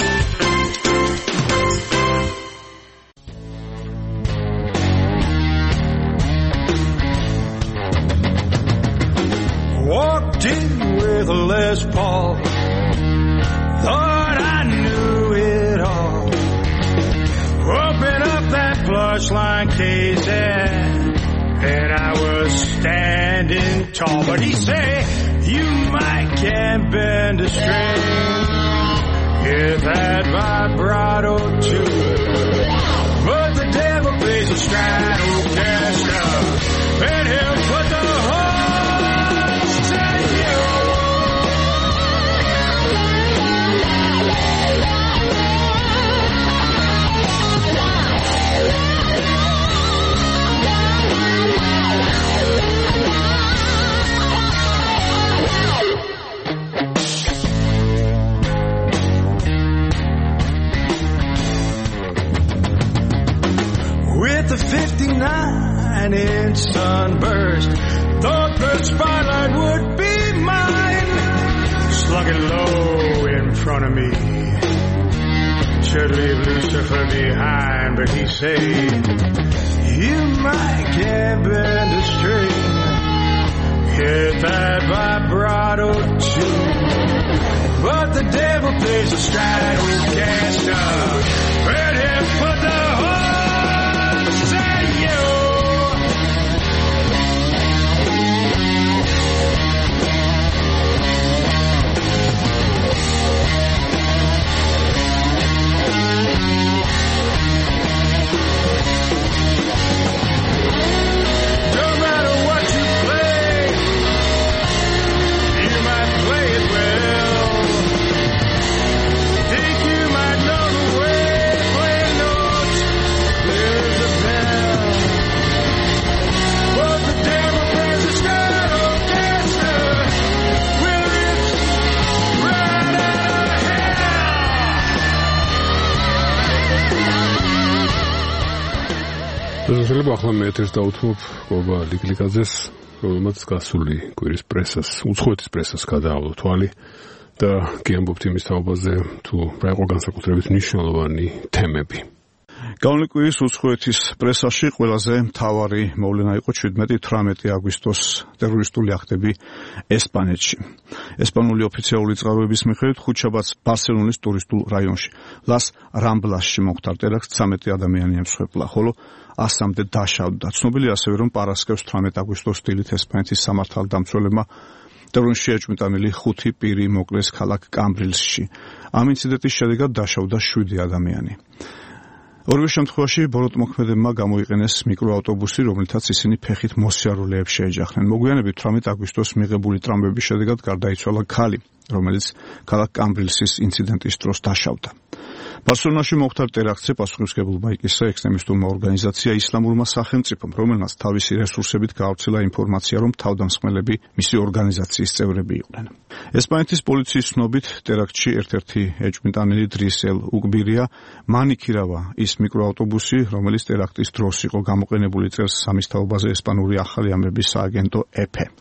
Walked in with a Les Paul, thought I knew it all. Open up that plush line case and I was standing tall. But he said, you might can't bend a string, give that vibrato to it. But the devil plays a Stratocaster, and he'll put the whole with the fifty-nine inch sunburst, thought the spotlight would be mine. Slung it low in front of me, should leave Lucifer behind. But he said, you might can't bend a string, hit that vibrato too. But the devil plays a Stratocaster, let him put the horse in you. No matter what you play, you might play it well. Think you might know the way, play notes, there's a bell. But the devil plays a Stratocaster, will rip right out of hell. შეიძლება ახლა მე ეთერს დავუთმობ გოგა ლიგლიკაძეს, რომელმაც გასული კვირის პრესას, უცხოეთის პრესას გადაავლო თვალი და გიამბობთ იმის თაობაზე, თუ რა იყო განსაკუთრებით მნიშვნელოვანი თემები. Gavli კვირის უცხოეთის პრესაში ყველაზე მთავარი მოვლენა იყო შვიდმეტი თვრამეტი აგვისტოს ტერორისტული აქტები ესპანეთში. ესპანური ოფიციალური წყაროების მიხედვით ხუთშაბათს ბარსელონის ტურისტულ რაიონში ლას რამბლასში მოხდა ტერაქტი, ცამეტი ადამიანი ემსხვერპლა, ხოლო ასამდე დაშავდა. ცნობილია ასევე, რომ პარასკევს თვრამეტი აგვისტოს დილით ესპანეთის სამართალდამცველებმა ტერორში ეჭვმიტანილი ხუთი პირი მოკლეს ქალაქ კამბრილსში. ამ ინციდენტის შედეგად დაშავდა შვიდი ადამიანი. ორივე შემთხვევაში ბოროტმოქმედებმა გამოიყენეს მიკროავტობუსი, რომლითაც ისინი ფეხით მოსიარულეებს შეეჯახნენ. მოგვიანებით თვრამეტი აგვისტოს მიღებული ტრამვების შედეგად გარდაიცვალა ქალი, რომელიც ქალაქ კამბრილსის ინციდენტის დროს დაშავდა. ბარსელონაში მოხდა ტერაქტზე პასუხისმგებლობა იკისრა ექსტრემისტულმა ორგანიზაცია ისლამურმა სახელმწიფომ, რომელმაც თავისი რესურსებით გაავრცელა ინფორმაცია, რომ თავდამსხმელები მისი ორგანიზაციის წევრები იყვნენ. ესპანეთის პოლიციის ცნობით, ტერაქტში ერთ-ერთი ეჭვმიტანილი დრისელ უკბირია მანიქირავა ის მიკროავტობუსი, რომელიც ტერაქტის დროს იყო გამოყენებული წელს სამის თაობაზე ესპანური ახალი ამბების სააგენტო ეფე.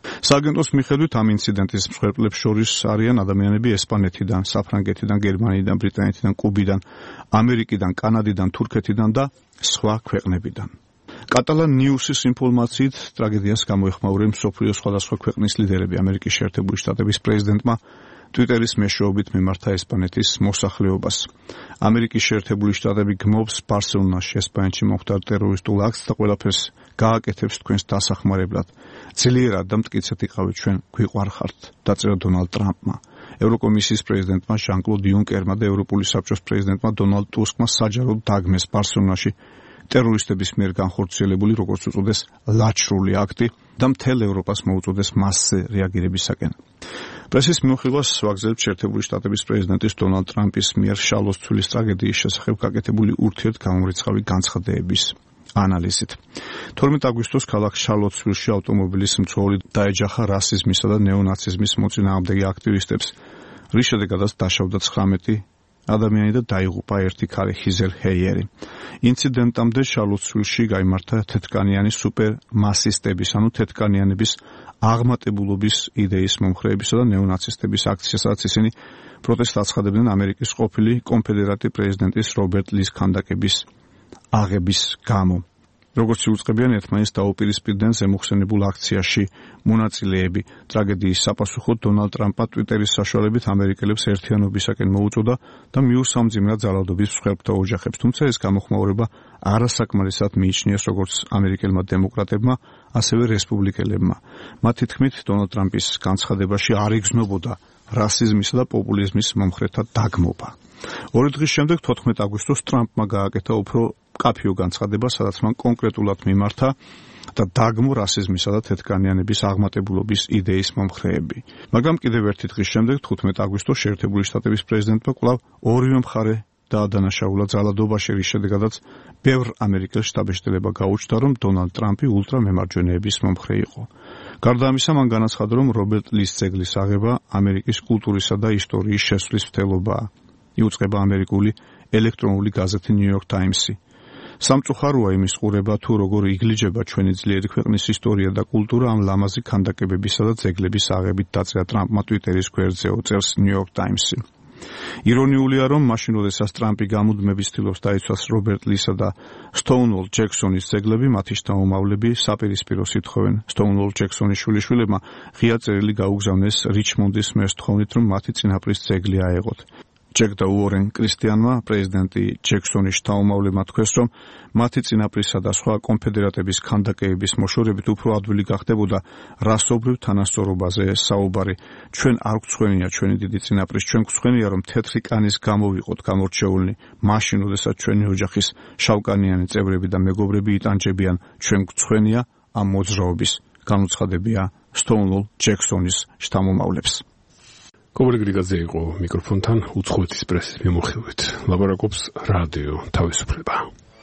სააგენტოს მიხედვით ამ ინციდენტის მსხვერპლებს შორის არიან ადამიანები ესპანეთიდან, საფრანგეთიდან, გერმანიიდან, ბრიტანეთიდან, კუბიდან, ამერიკიდან, კანადიდან, თურქეთიდან და სხვა ქვეყნებიდან. კატალან ნიუსის ინფორმაციით ტრაგედიას გამოეხმაურებენ მსოფლიოს სხვადასხვა ქვეყნის ლიდერები. ამერიკის შეერთებული შტატების პრეზიდენტმა ტვიტერის მეშვეობით მიმართა ესპანეთის მოსახლეობას. ამერიკის შეერთებული შტატები გმობს ბარსელონაში ესპანეთში მომხდარ ტერორისტულ აქტს და ყველაფერს გააკეთებს თქვენს დასახმარებლად. ძლიერად და მტკიცედ იყავით ჩვენ გვიყვარხართ, დაწერა დონალდ ტრამპმა. ევროკომისიის პრეზიდენტმა ჟან-კლოდ იუნკერმა და ევროპული საბჭოს პრეზიდენტმა დონალდ ტუსკმა საჯაროდ დაგმეს ბარსელონაში ტერორისტების მიერ განხორციელებული, როგორც უწოდეს, ლაჩრული აქტი და მთელ ევროპას მოუწოდეს მასზე რეაგირებისაკენ. პრესის მიმოხილვას ვაგზავნებთ შეერთებული შტატების პრეზიდენტის დონალდ ტრამპის მიერ შალოსცვილის ტრაგედიის შესახებ გაკეთებული ურთიერთგამომრიცხავი განცხადებების ანალიზით. თორმეტ აგვისტოს ქალაქ შალოსცვილში ავტომობილის მცველი დაეჯახა რასიზმისა და ნეონაციზმის მოწინააღმდეგე აქტივისტებს, რის შედეგადაც დაშავდა ცხრამეტი ადამიანი და დაიღუპა ერთი ქალი ხიზელ ჰეიერი. ინციდენტამდე შალოსცვილში გაიმართა თეთრკანიანი სუპერმასისტების, ანუ თეთრკანიანების აღმატებულობის იდეის მომხრეებისა და ნეონაცისტების აქცია, სადაც ისინი პროტესტს აცხადებდნენ ამერიკის ყოფილი კონფედერატი პრეზიდენტის რობერტ ლის ქანდაკების აღების გამო. როგორც იუწყებიან, ერთმანეთს დაუპირისპირდნენ ზემოხსენებულ აქციაში მონაწილეები. ტრაგედიის საპასუხოდ დონალდ ტრამპმა ტვიტერის საშუალებით ამერიკელებს ერთიანობისაკენ მოუწოდა და მიუსამძიმრა ძალადობის მსხვერპლთა ოჯახებს. თუმცა ეს გამოხმაურება არასაკმარისად მიიჩნიეს როგორც ამერიკელმა დემოკრატებმა, ასევე რესპუბლიკელებმა. მათი თქმით, დონალდ ტრამპის განცხადებაში არ იგრძნობოდა რასიზმისა და პოპულიზმის მომხრეთა დაგმობა. ორი დღის შემდეგ, თოთხმეტ აგვისტოს, ტრამპმა გააკეთა უფრო კაფიო განცხადება, სადაც მან კონკრეტულად მიმართა და დაგმო რასიზმისა და თეთრკანიანების აღმატებულობის იდეის მომხრეები. მაგრამ კიდევ ერთი დღის შემდეგ, თხუთმეტ აგვისტოს, შეერთებული შტატების პრეზიდენტმა კვლავ ორივე მხარე დაადანაშაულა ძალადობაში, რის შედეგადაც ბევრ ამერიკელს შტაბ-ბიჭდება გაუჩნდა, რომ დონალდ ტრამპი ულტრამემარჯვენეების მომხრე იყო. გარდა ამისა, მან განაცხადა, რომ რობერტ ლის ძეგლის აღება ამერიკის კულტურისა და ისტორიის შესვლის მცდელობაა. იუწყება ამერიკული ელექტრონული გაზეთი New York Times-ი. სამწუხაროა იმის ყურება, თუ როგორ იგლიჯება ჩვენი ძლიერი ქვეყნის ისტორია და კულტურა ამ ლამაზი ქანდაკებებისა და ძეგლების აღებით, დაწერა ტრამპმა ტვიტერის გვერდზე, წერს New York Times-ი. ირონიულია, რომ მაშინ, როდესაც ტრამპი გამუდმებით ცდილობს დაიცვას რობერტ ლისა და სტოუნუოლ ჯექსონის ძეგლები, მათი შთამომავლები საპირისპიროს ითხოვენ. სტოუნუოლ ჯექსონის შვილიშვილებმა ღია წერილი გაუგზავნეს რიჩმონდის მერს თხოვნით, რომ მათი წინაპრის ძეგლი აეღოთ. ჯეკ და უორენ კრისტიანმა, პრეზიდენტი ჯექსონის შთამომავლებმა თქვეს, რომ მათი წინაპრისა და სხვა კონფედერატების ქანდაკებების მოშორებით უფრო ადვილი გახდებოდა რასობრივ თანასწორობაზე საუბარი. ჩვენ არ გვცხვენია ჩვენი დიდი წინაპრის, ჩვენ გვცხვენია, რომ თეთრი კანის გამო ვიყოთ გამორჩეულნი, მაშინ, როდესაც ჩვენი ოჯახის შავკანიანი წევრები და მეგობრები იტანჯებიან, ჩვენ გვცხვენია ამ მოძრაობის, განუცხადებია სტოუნუოლ ჯექსონის შთამომავლებს. კობილი გრიგაძე იყო მიკროფონთან უცხოეთის პრესის მიმოხილვით. ლაპარაკობს რადიო თავისუფლება.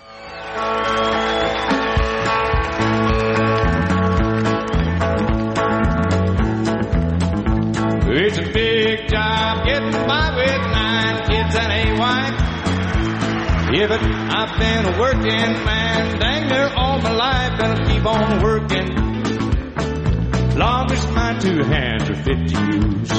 It's a big job getting by with nine kids and a wife. Yeah, but I've been a working man dang near all my life, and I'll keep on working long as my two hands are fit to use.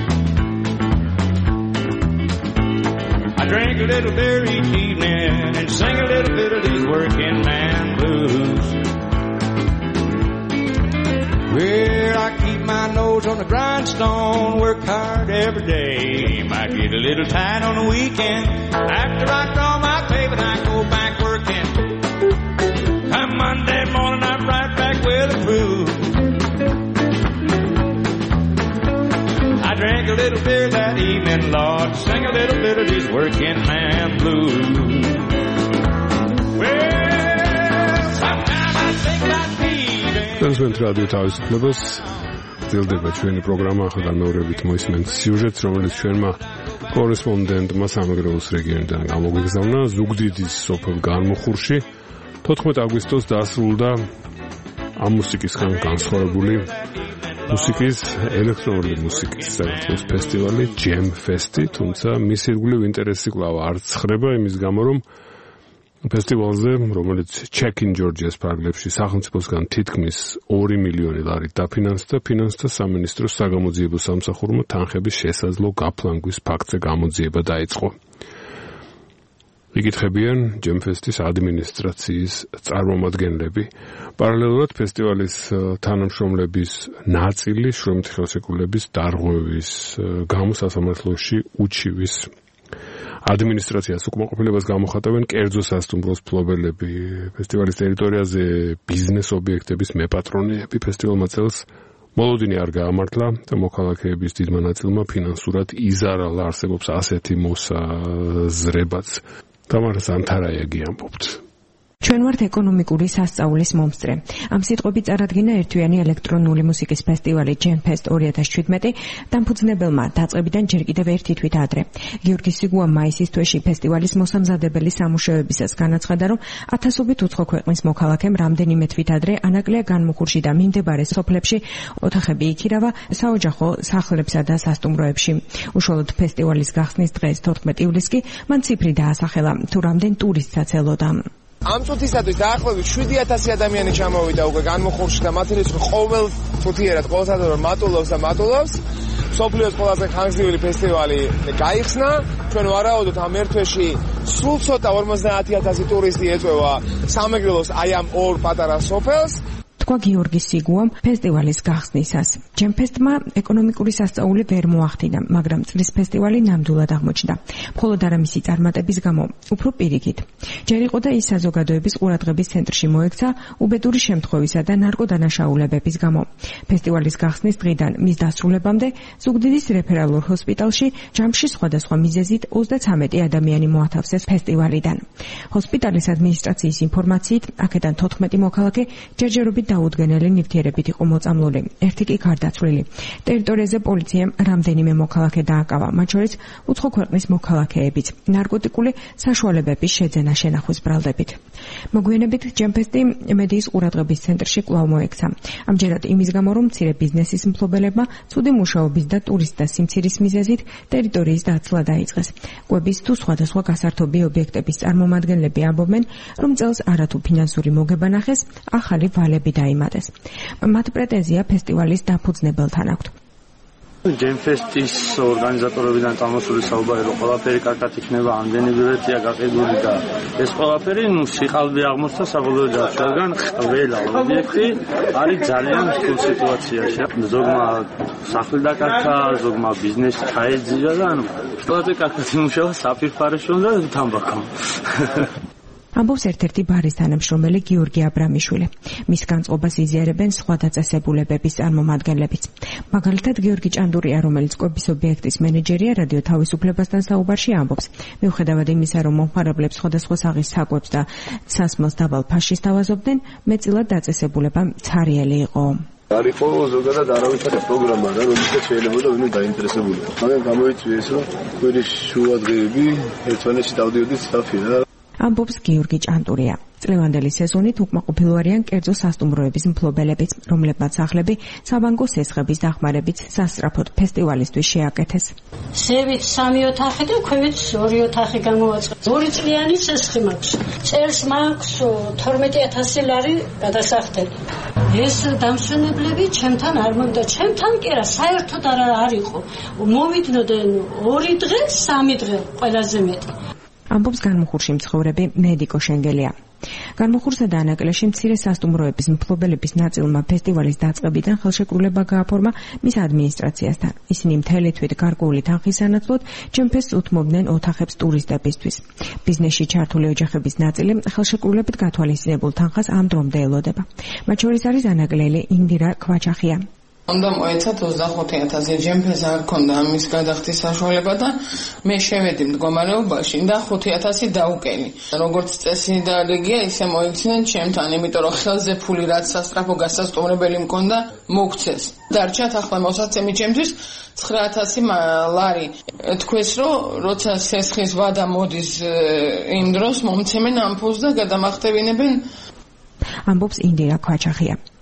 I drink a little beer each evening and sing a little bit of these working man blues. Well, I keep my nose on the grindstone, work hard every day. Might get a little tight on the weekend. After I draw my pay, but I go back working. Come Monday morning, I'm right back with the crew. I drank a little beer that evening, Lord, sing a little bit of these working man blues. Well, sometimes I think I'd leave. Transmit Radio თავისუფლებას ძილდება ჩვენი პროგრამა, ახლა განმეორებით მოისმენთ სიუჟეტს, რომელიც ჩვენმა კორესპონდენტმა სამეგრელოს რეგიონიდან გამოგვიგზავნა ზუგდიდის სოფელ განმუხურში. თოთხმეტ აგვისტოს დასრულდა ამ მუსიკისგან განსხვავებული მუსიკის, ელექტრონული მუსიკის საერთოდ ფესტივალი Jam Fest, თუმცა მის ირგვლივ ინტერესი კვლავ არ ცხრება იმის გამო, რომ ფესტივალზე, რომელიც Check in Georgia-ს ფარგლებში სახელმწიფოსგან თითქმის ორი მილიონი ლარით დაფინანსდა, ფინანსთა სამინისტროს საგამოძიებო სამსახურმა თანხების შესაძლო გაფლანგვის ფაქტზე გამოძიება დაიწყო. იკითხებიან ჯემფესტის ადმინისტრაციის წარმომადგენლები. პარალელურად ფესტივალის თანამშრომლების ნაწილი შრომითი ხელშეკრულების დარღვევის გამო სასამართლოში უჩივის. ადმინისტრაციას უკმაყოფილებას გამოხატავენ კერძო სასტუმროს მფლობელები, ფესტივალის ტერიტორიაზე ბიზნეს ობიექტების მეპატრონეები. ფესტივალმა წელს მოლოდინი არ გაამართლა და მოქალაქეების დიდმა ნაწილმა ფინანსურად იზარალა, არსებობს ასეთი მოსაზრებაც. თამარ სანთარაიაგი ამბობთ. ჩვენ ვართ ეკონომიკური სასწაულის მომსწრე. ამ სიტყვებით წარადგინა ერთვიანი ელექტრონული მუსიკის ფესტივალი ჯემფესტ ორი ათას შვიდმეტი დამფუძნებელმა დაწყებიდან ჯერ კიდევ ერთი თვით ადრე. გიორგი სიგუამ მაისის თვეში ფესტივალის მოსამზადებელი სამუშაოებისას განაცხადა, რომ ათასობით უცხო ქვეყნის მოქალაქემ რამდენიმე თვით ადრე ანაკლია განმუხურში და მიმდებარე სოფლებში ოთახები იქირავა საოჯახო სახლებსა და სასტუმროებში. უშუალოდ ფესტივალის გახსნის დღეს თოთხმეტი ივლისს კი მან ციფრი დაასახელა, თუ რამდენ ტურისტსაც ელოდა. ამ წუთისათვის დაახლოებით შვიდი ათასი ადამიანი ჩამოვიდა უკვე განმუხურში და მათი რიცხვი ყოველ წუთიერად ყოველდღიურად მატულობს და მატულობს. მსოფლიოს ყველაზე ხანგრძლივი ფესტივალი გაიხსნა. ჩვენ ვარაუდობთ ამ ერთ თვეში სულ ცოტა ორმოცდაათი ათასი ტურისტი ეწევა სამეგრელოს აი ამ ორ პატარა სოფელს. თქვა გიორგი სიგუამ ფესტივალის გახსნისას. ჯემფესტმა ეკონომიკური სასწაული ვერ მოახდინა, მაგრამ წლის ფესტივალი ნამდვილად აღმოჩნდა. მხოლოდ არა მისი წარმატების გამო, უფრო პირიქით. ჯერ იყო და ის საზოგადოების ყურადღების ცენტრში მოექცა უბედური შემთხვევისა და ნარკოდანაშაულებების გამო. ფესტივალის გახსნის დღიდან მის დასრულებამდე ზუგდიდის რეფერალურ ჰოსპიტალში ჯამში სხვადასხვა მიზეზით ოცდაცამეტი ადამიანი მოათავსეს ფესტივალიდან. ჰოსპიტალის ადმინისტრაციის ინფორმაციით, აქედან თოთხმეტი მოქალაქე ჯერჯერობით დაუდგენელი ნივთიერებით იყო მოწამლული, ერთი კი გარდაცვლილი. ტერიტორიაზე პოლიციამ რამდენიმე მოქალაქე დააკავა, მათ შორის უცხო ქვეყნის მოქალაქეებიც, ნარკოტიკული საშუალებების შეძენა შენახვის ბრალდებით. მოგვიანებით ჯემფესტი მედიის ყურადღების ცენტრში კვლავ მოექცა. ამჯერად იმის გამო, რომ მცირე ბიზნესის მფლობელებმა ცუდი მუშაობის და ტურისტთა სიმცირის მიზეზით ტერიტორიის დაცლა დაიწყეს. კვების თუ სხვადასხვა გასართობი ობიექტების წარმომადგენლები ამბობენ, რომ წელს არათუ ფინანსური მოგება ნახეს, ახალი ვალები დაიმატეს. მათ პრეტენზია ფესტივალის დაფუძნებელთან აქვთ. ჯემფესტის ორგანიზატორებიდან წამოსული საუბარი, რომ ყველაფერი კარგად იქნება, ამდენი ბილეთია გაყიდული და ეს ყველაფერი ნუ სიყალბე აღმოჩნდა საბოლოო ჯამში, რადგან ყველა ობიექტი არის ძალიან რთულ სიტუაციაში. ზოგმა სახლი დაკარგა, ზოგმა ბიზნესი ჩაეძირა და ანუ ყველაფერი კარგად იმუშავა საფირფარეშონ და თამბაქო. ამბობს ერთ-ერთი ბარის თანამშრომელი გიორგი აბრამიშვილი. მის განწყობას იზიარებენ სხვა დაწესებულებების წარმომადგენლებიც. მაგალითად, გიორგი ჭანდურია, რომელიც კვების ობიექტის მენეჯერია, რადიო თავისუფლებასთან საუბარში ამბობს. მიუხედავად იმისა, რომ მომხმარებლებს სხვადასხვა სახის საკვებს და სასმელს დაბალ ფასში სთავაზობდნენ, მეტწილად დაწესებულება ცარიელი იყო. არის ყოველ ზოგადად არავითარი პროგრამა რა, რომელსაც შეიძლება და ვინმე დაინტერესებული. მაგრამ გამოიწვია ეს, რომ კვირის შუა დღეები ერთმანეთში დავდიოდით საფი რა. ამბობს გიორგი ჭანტურია. წლევანდელი სეზონით უკმაყოფილო არიან კერძო სასტუმროების მფლობელებიც, რომლებმაც სახლები საბანკო სესხების დახმარებით სასწრაფოდ ფესტივალისთვის შეაკეთეს. ზევით სამი ოთახი და ქვევით ორი ოთახი გამოვაწყდა. ორი წლიანი სესხი მაქვს. წელს მაქვს თორმეტი ათასი ლარი გადასახდელი. ეს დამსვენებლები ჩემთან არ მოვიდა, ჩემთან კი არა, საერთოდ არ არისო. მოვიდნენ ორი დღე, სამი დღე ყველაზე მეტი. ამბობს განმუხურში მცხოვრები მედიკო შენგელია. განმუხურსა და ანაკლიაში მცირე სასტუმროების მფლობელების ნაწილმა ფესტივალის დაწყებიდან ხელშეკრულება გააფორმა მის ადმინისტრაციასთან. ისინი მთელი თვით გარკვეული თანხის სანაცვლოდ ჯემფესტს უთმობდნენ ოთახებს ტურისტებისთვის. ბიზნესში ჩართული ოჯახების ნაწილი ხელშეკრულებით გათვალისწინებულ თანხას ამ დრომდე ელოდება. მათ შორის არის ანაკლელი ინდირა ქვაჩახია. უნდა მოეცათ ოცდახუთი ათასი ჯემფეს არ ქონდა ამის გადახდის საშუალება და მე შევედი მდგომარეობაში და ხუთი ათასი დაუკელი. როგორც წესი და რეგია ისე მოიქცნენ ჩემთან, იმიტომ რომ ხელზე ფული რაც სასწრაფო გასასტუმრებელი მქონდა მოგცეს. დარჩათ ახლა მოსაცემი ჩემთვის ცხრა ათასი ლარი. თქვეს რომ როცა სესხის ვადა მოდის იმ დროს მომცემენ ამ ფულს და გადამახტევინებენ. ამბობს ინდირა ქვაჩახია.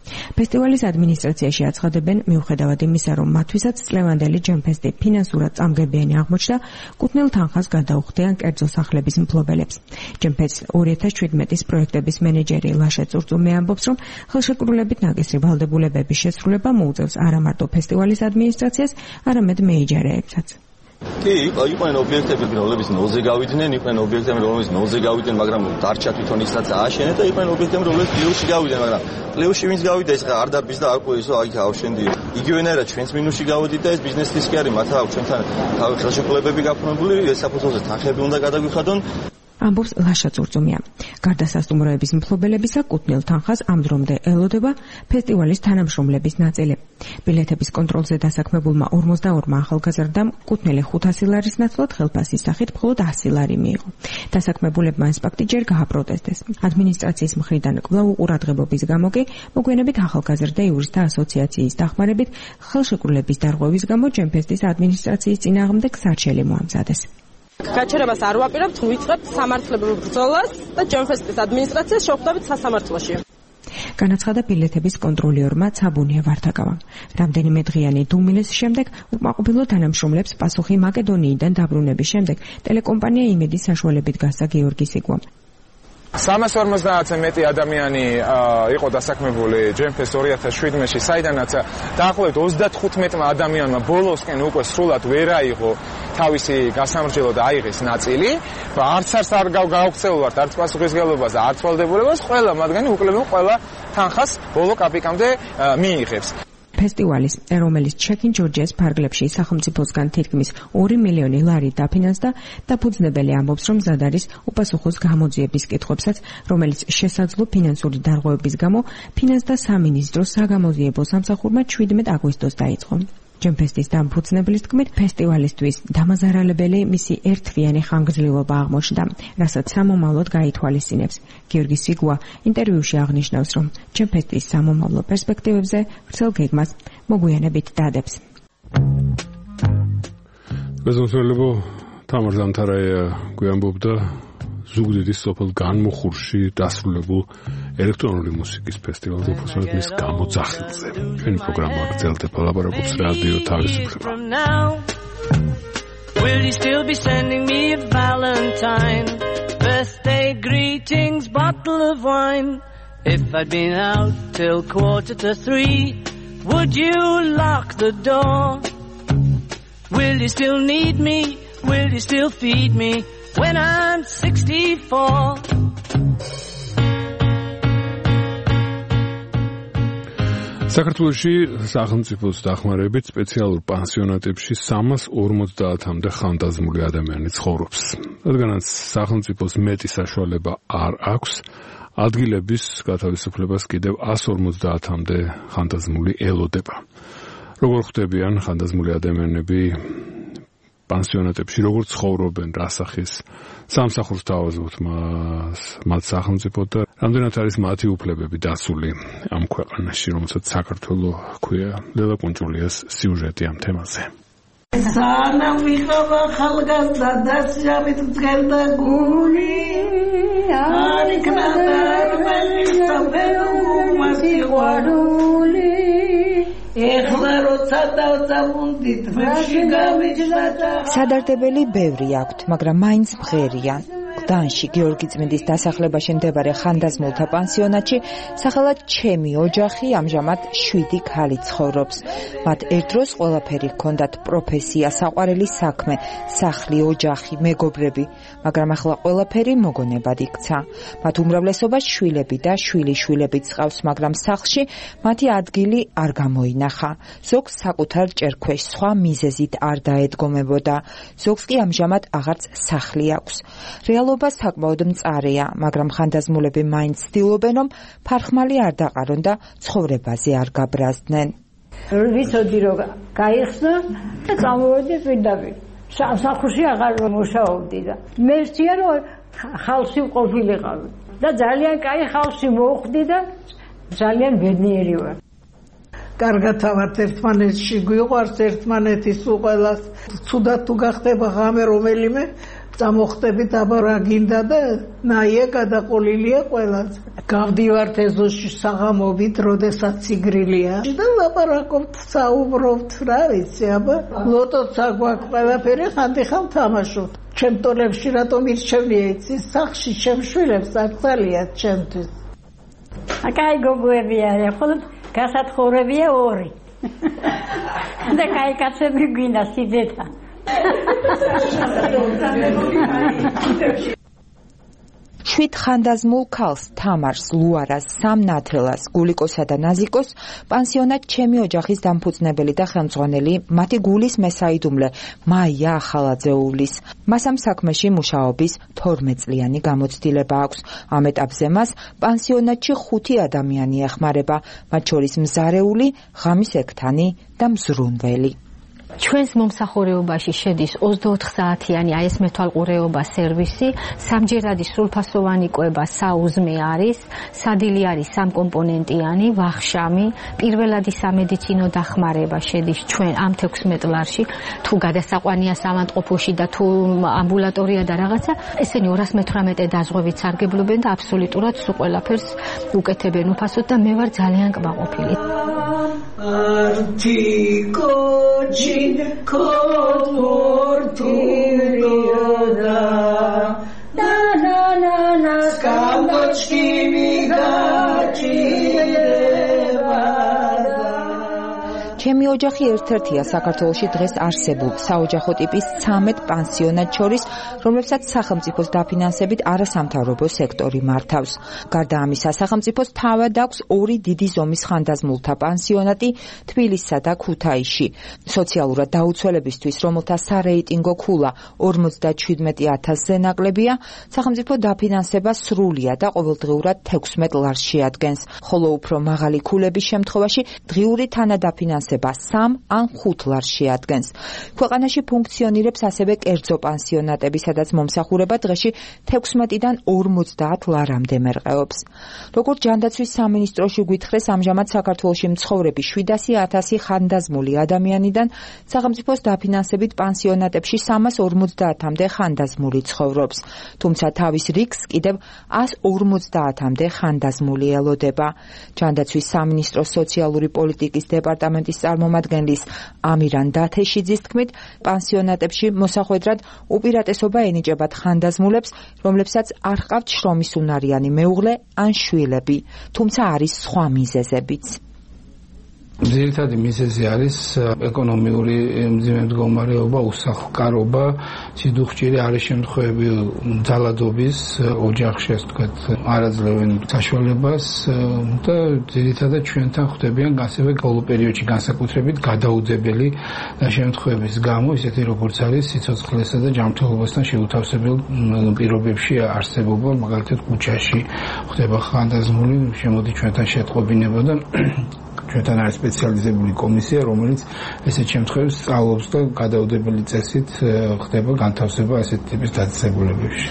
ფესტივალის ადმინისტრაციაში აცხადებენ, მიუხედავად იმისა, რომ მათთვისაც წლევანდელი ჯემფესტი ფინანსურად წამგებიანი აღმოჩნდა, კუთვნილ თანხას გადაუხდიან კერძო სახლების მფლობელებს. ჯემფესტის ორი ათას შვიდმეტის პროექტების მენეჯერი ლაშა წურწუმე ამბობს, რომ ხელშეკრულებით ნაკისრი ვალდებულებების შესრულება მოუწევს არა მარტო ფესტივალის ადმინისტრაციას, არამედ მეიჯერეებსაც. კი, იყვნენ ობიექტები, რომლებიც ნოლზე გავიდნენ, იყვნენ ობიექტები, რომლებიც ნოლზე გავიდნენ, მაგრამ დარჩა თვითონ ისაც ააშენეთ და იყვნენ ობიექტები, რომლებიც პლუსში გავიდნენ, მაგრამ პლუსში ვინც გავიდა, ეს ხა არ დარბის და არ ყვეს, რომ აიქ ავშენდიო. იგივენაირად ჩვენც მინუსში გავიდით და ეს ბიზნეს რისკი არის, მათ აქვს ჩვენთან თავი ხელშეკრულებები გაფორმებული, ეს საფუძველზე თანხები უნდა გადაგვიხადონ. ამბობს ლაშა წურწუმია. გარდა სასტუმროების მფლობელებისა, კუთვნილ თანხას ამ დრომდე ელოდება ფესტივალის თანამშრომლების ნაწილი. ბილეთების კონტროლზე დასაქმებულმა ორმოცდაორმა ახალგაზრდამ კუთვნილი ხუთასი ლარის ნაცვლად ხელფასის სახით მხოლოდ ასი ლარი მიიღო. დასაქმებულებმა ეს ფაქტი ჯერ გააპროტესტეს. ადმინისტრაციის მხრიდან კვლავ უყურადღებობის გამო კი მოგვიანებით ახალგაზრდა იურისტთა ასოციაციის დახმარებით ხელშეკრულების დარღვევის გამო ჯემფესტის ადმინისტრაციის წინააღმდეგ სარჩელი მოამზადეს. გაჩერებას არ ვაპირებთ, ვიწყებთ სამართლებრივ ბრძოლას და ჯემფესტის ადმინისტრაციას შევხვდებით სასამართლოში. განაცხადა ბილეთების კონტროლიორმა ცაბუნია ვარდაკავამ. რამდენიმე დღიანი დუმილის შემდეგ უკმაყოფილო თანამშრომლებს პასუხი მაკედონიიდან დაბრუნების შემდეგ ტელეკომპანია იმედის საშუალებით გასცა გიორგი სიგვამ. სამას ორმოცდაათზე მეტი ადამიანი იყო დასაქმებული ჯემფეს ორი ათას შვიდმეტში, საიდანაც დაახლოებით ოცდათხუთმეტმა ადამიანმა ბოლოსკენ უკვე სრულად ვერ აიღო თავისი გასამრჯელო და აიღეს ნაწილი. არც არც არ გავქცეულვართ არც პასუხისგებლობას და არც ვალდებულებას, ყველა მათგანი უკლებენ ყველა თანხას ბოლო კაპიკამდე მიიღებს. ფესტივალის, რომელიც ჩეკინ ჯორჯიას ფარგლებში სახელმწიფოსგან თითქმის ორი მილიონი ლარი დაფინანსდა და ფუძნებელი ამბობს, რომ მზად არის უპასუხოს გამოძიების კითხვებსაც, რომელიც შესაძლო ფინანსური დარღვევების გამო ფინანსთა სამინისტროს საგამოძიებო სამსახურმა შვიდმეტ აგვისტოს დაიწყო. ჯემფესტის დამფუძნებლის თქმით, ფესტივალისთვის დამაზარალებელი მისი ერთთვიანი ხანგრძლივობა აღმოჩნდა, რასაც სამომავლოდ გაითვალისწინებს. გიორგი სიგვა ინტერვიუში აღნიშნავს, რომ ჯემფესტის სამომავლო პერსპექტივებზე ვრცელ გეგმას მოგვიანებით დადებს. გაზომსვლებო თამარ ზამთარაია გვიამბობდა ზუგდიდის სოფელ განმუხურში დასრულებულ ელექტრონული მუსიკის ფესტივალზე, უბრალოდ მის გამოძახილზე. ჩვენი პროგრამა გრძელდება, ლაპარაკობს რადიო თავისუფლება. Will you still be sending me a Valentine? Birthday greetings, bottle of wine. If I'd been out till quarter to three, would you lock the door? Will you still need me? Will you still feed me when I'm sixty-four? საქართველოში სახელმწიფოს დახმარებით სპეციალურ პანსიონატებში სამას ორმოცდაათამდე ხანდაზმული ადამიანი ცხოვრობს. რადგანაც სახელმწიფოს მეტი საშუალება არ აქვს, ადგილების გათავისუფლებას კიდევ ასი ორმოცდაათამდე ხანდაზმული ელოდება. როგორ ხვდებიან ხანდაზმული ადამიანები პანსიონატებში, როგორ ცხოვრობენ, რა სახის სამსახურს თავაზობთ მათ სახელმწიფო და რამდენად არის მათი უფლებები დასული ამ ქვეყანაში, რომელსაც საქართველო ქვია. ლელა კუნჭულიას სიუჟეტი ამ თემაზე. სანამ ვიყავ ახალგაზრდა და სიამით მძღელდა გული, არ იქნა დარბაზი საფერო გუმასი ყვარული. ეხლა როცა დავწამუნდით მაშინ გამიჩნდა. სადარდებელი ბევრი აქვთ, მაგრამ მაინც მღერიან. გდანში გიორგი წმინდის დასახლებაში მდებარე ხანდაზმულთა პანსიონატში სახელად ჩემი ოჯახი ამჟამად შვიდი ქალი ცხოვრობს. მათ ერთდროს ყველაფერი ჰქონდათ: პროფესია, საყვარელი საქმე, სახლი, ოჯახი, მეგობრები, მაგრამ ახლა ყველაფერი მოგონებად იქცა. მათ უმრავლესობა შვილები და შვილიშვილებიც ჰყავს, მაგრამ სახლში მათი ადგილი არ გამოინახა. ზოგს საკუთარ ჭერქვეშ სხვა მიზეზით არ დაედგომებოდა, ზოგს კი ამჟამად აღარც სახლი აქვს. რეალობა საკმაოდ მწარეა, მაგრამ ხანდაზმულები მაინც ცდილობენ, რომ ფარხმალი არ დაყარონ და ცხოვრებაზე არ გაბრაზდნენ. ვიცოდი რომ გაიხსნა და წამოვედი პირდაპირ. სამსახურში აღარ მუშაობდი და მე ვთია რომ ხალხი ყოფილიყავი და ძალიან კაი ხალხი მოხვდი და ძალიან ბედნიერი ვარ. კარგად ავართ ერთმანეთში, გვიყვარს ერთმანეთის უყელას. ცუდად თუ გახდება ღამე რომელიმე წამოხდებით, აბა რა გინდა და ნაია გადაყოლილია ყველას. გავდივართ ეზოში საღამობით, როდესაც სიგრილია და ლაპარაკობთ, საუბრობთ, რა ვიცი, აბა ლოტოც აგვაქვს ყველაფერი, ხანდახან თამაშობთ. ჩემ ტოლებში რატომ ირჩევნია იცი, სახლში ჩემ შვილებს აქცალიათ ჩემთვის. აკაი გოგოებია, ხოლმე გასათხოვრებია ორი. და კაი კაცები გვინდა სიძეთა. შვიდ ხანდაზმულ ქალს, თამარს, ლუარას, სამნათელას, გულიკოსა და ნაზიკოს პანსიონატ ჩემი ოჯახის დამფუძნებელი და ხელმძღვანელი მათი გულის მესაიდუმლე მაია ახალაძეულის. მას ამ საქმეში მუშაობის თორმეტ წლიანი გამოცდილება აქვს. ამ ეტაპზე მას პანსიონატში ხუთი ადამიანი ეხმარება, მათ შორის მზარეული, ღამის ექთანი და მზრუნველი. ჩვენს მომსახურებაში შედის ოცდაოთხ საათიანი აი ეს მეთვალყურეობა სერვისი, სამჯერადი სრულფასოვანი კვება საუზმე არის, სადილი არის სამკომპონენტიანი, ვახშამი, პირველადი სამედიცინო დახმარება შედის ჩვენ ამ თექვსმეტ ლარში, თუ გადასაყვანია სამანტყოფოში და თუ ამბულატორია და რაღაცა, ესენი ორას მეთვრამეტე დაზღვევით სარგებლობენ და აბსოლუტურად სულ ყველაფერს უკეთებენ უფასოდ და მე ვარ ძალიან კმაყოფილი. Corturioda na na na na skambochki migachireva ჩემი ოჯახი ერთ-ერთია საქართველოში დღეს არსებულ საოჯახო ტიპის ცამეტ პანსიონატ შორის, რომლებსაც სახელმწიფოს დაფინანსებით არასამთავრობო სექტორი მართავს. გარდა ამისა, სახელმწიფოს თავად აქვს ორი დიდი ზომის ხანდაზმულთა პანსიონატი თბილისსა და ქუთაისში. სოციალურად დაუცველებისთვის, რომელთა სარეიტინგო ქულა ორმოცდაჩვიდმეტი ათასზე ნაკლებია, სახელმწიფო დაფინანსება სრულია და ყოველდღიურად თექვსმეტ ლარს შეადგენს, ხოლო უფრო მაღალი ქულების შემთხვევაში დღიური თანადაფინანსება სამ ან ხუთ ლარს შეადგენს. ქვეყანაში ფუნქციონირებს ასევე კერძო პანსიონატები, სადაც მომსახურება დღეში თექვსმეტიდან ორმოცდაათ ლარამდე მერყეობს. როგორც ჯანდაცვის სამინისტროში გვითხრეს, ამჟამად საქართველოში მცხოვრები შვიდასი ათასი ხანდაზმული ადამიანიდან სახელმწიფოს დაფინანსებით პანსიონატებში სამას ორმოცდაათამდე ხანდაზმული ცხოვრობს. თუმცა თავის რიგს კიდევ ას ორმოცდაათამდე ხანდაზმული ელოდება. ჯანდაცვის სამინისტროს სოციალური პოლიტიკის დეპარტამენტის წარმომადგენლის ამირან დათეშიძის თქმით, პანსიონატებში მოსახვედრად უპირატესობა ენიჭებათ ხანდაზმულებს, რომლებსაც არ ჰყავთ შრომის უნარიანი მეუღლე ან შვილები, თუმცა არის სხვა მიზეზებიც. ძირითადი მიზეზი არის ეკონომიური მძიმე მდგომარეობა, უსახლკარობა, სიდუხჭირი, არის შემთხვევები ძალადობის, ოჯახში ასე ვთქვათ, არ აძლევენ საშუალებას და ძირითადად ჩვენთან ხვდებიან ასევე ბოლო პერიოდში განსაკუთრებით გადაუძებელი შემთხვევების გამო, ისეთი როგორც არის სიცოცხლესა და ჯანმრთელობასთან შეუთავსებელ პირობებში არსებობა, მაგალითად ქუჩაში ხდება ხანდაზმული, შემოდი ჩვენთან შეტყობინება და ჩვენთან არის სპეციალიზებული კომისია, რომელიც ესეთ შემთხვევებს სწავლობს და გადაუდებელი წესით ხდება განთავსება ასეთ ტიპის დაწესებულებებში.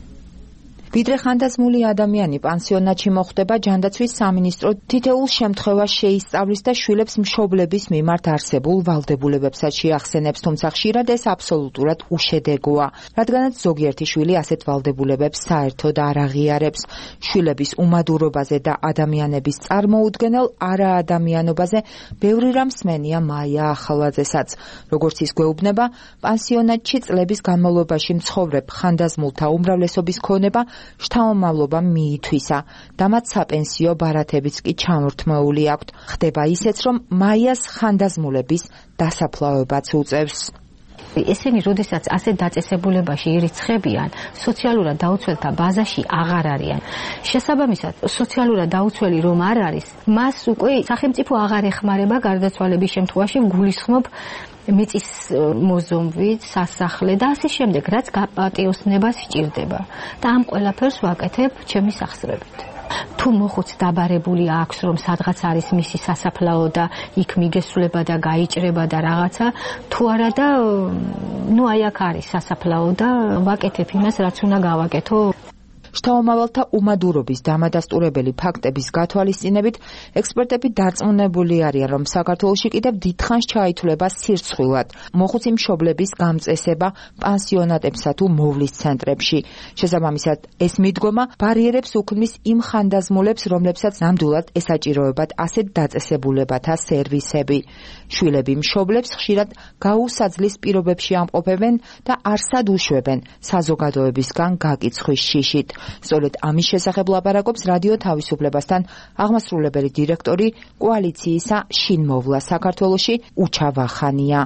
ვიდრე ხანდაზმული ადამიანი პანსიონატში მოხვდება, ჯანდაცვის სამინისტრო თითოეულ შემთხვევას შეისწავლის და შვილებს მშობლების მიმართ არსებულ ვალდებულებებსაც შეახსენებს, თუმცა ხშირად ეს აბსოლუტურად უშედეგოა, რადგანაც ზოგიერთი შვილი ასეთ ვალდებულებებს საერთოდ არ აღიარებს. შვილების უმადურობაზე და ადამიანების წარმოუდგენელ არაადამიანობაზე ბევრი რამ სმენია მაია ახალაძესაც. როგორც ის გვეუბნება, პანსიონატში წლების განმავლობაში მცხოვრებ ხანდაზმულთა უმრავლესობის ქონება შთამომავლობა მიითვისა და მათ საპენსიო ბარათებიც კი ჩამორთმეული აქვთ. ხდება ისეც, რომ მაიას ხანდაზმულების დასაფლავებაც უწევს. ესენი როდესაც ასეთ დაწესებულებაში ირიცხებიან, სოციალურად დაუცველთა ბაზაში აღარ არიან. შესაბამისად, სოციალურად დაუცველი რომ არ არის, მას უკვე სახელმწიფო აღარ ეხმარება გარდაცვალების შემთხვევაში გულისხმობ მიწის მოზომვით, სასახლე და ასე შემდეგ, რაც გაპატიოსნებას სჭირდება. და ამ ყველაფერს ვაკეთებ ჩემი სახსრებით. თუ მოხუც დაბარებული აქვს, რომ სადღაც არის მისი სასაფლაო და იქ მიგესულება და გაიჭრება და რაღაცა, თუ არა და ნუ აი აქ არის სასაფლაო და ვაკეთებ იმას, რაც უნდა გავაკეთო. შთამომავალთა უმადურობის დამადასტურებელი ფაქტების გათვალისწინებით ექსპერტები დარწმუნებული არიან, რომ საქართველოში კიდევ დიდხანს ჩაითვლება სირცხვილად მოხუცი მშობლების გამწესება პანსიონატებსა თუ მოვლის ცენტრებში. შესაბამისად, ეს მიდგომა ბარიერებს უქმნის იმ ხანდაზმულებს, რომლებსაც ნამდვილად ესაჭიროებათ ასეთ დაწესებულებათა სერვისები. შვილები მშობლებს ხშირად გაუსაძლის პირობებში ამყოფებენ და არსად უშვებენ საზოგადოებისგან გაკიცხვის შიშით. სწორედ ამის შესახებ ლაპარაკობს რადიო თავისუფლებასთან აღმასრულებელი დირექტორი კოალიციისა შინმოვლა საქართველოში უჩა ვახანია.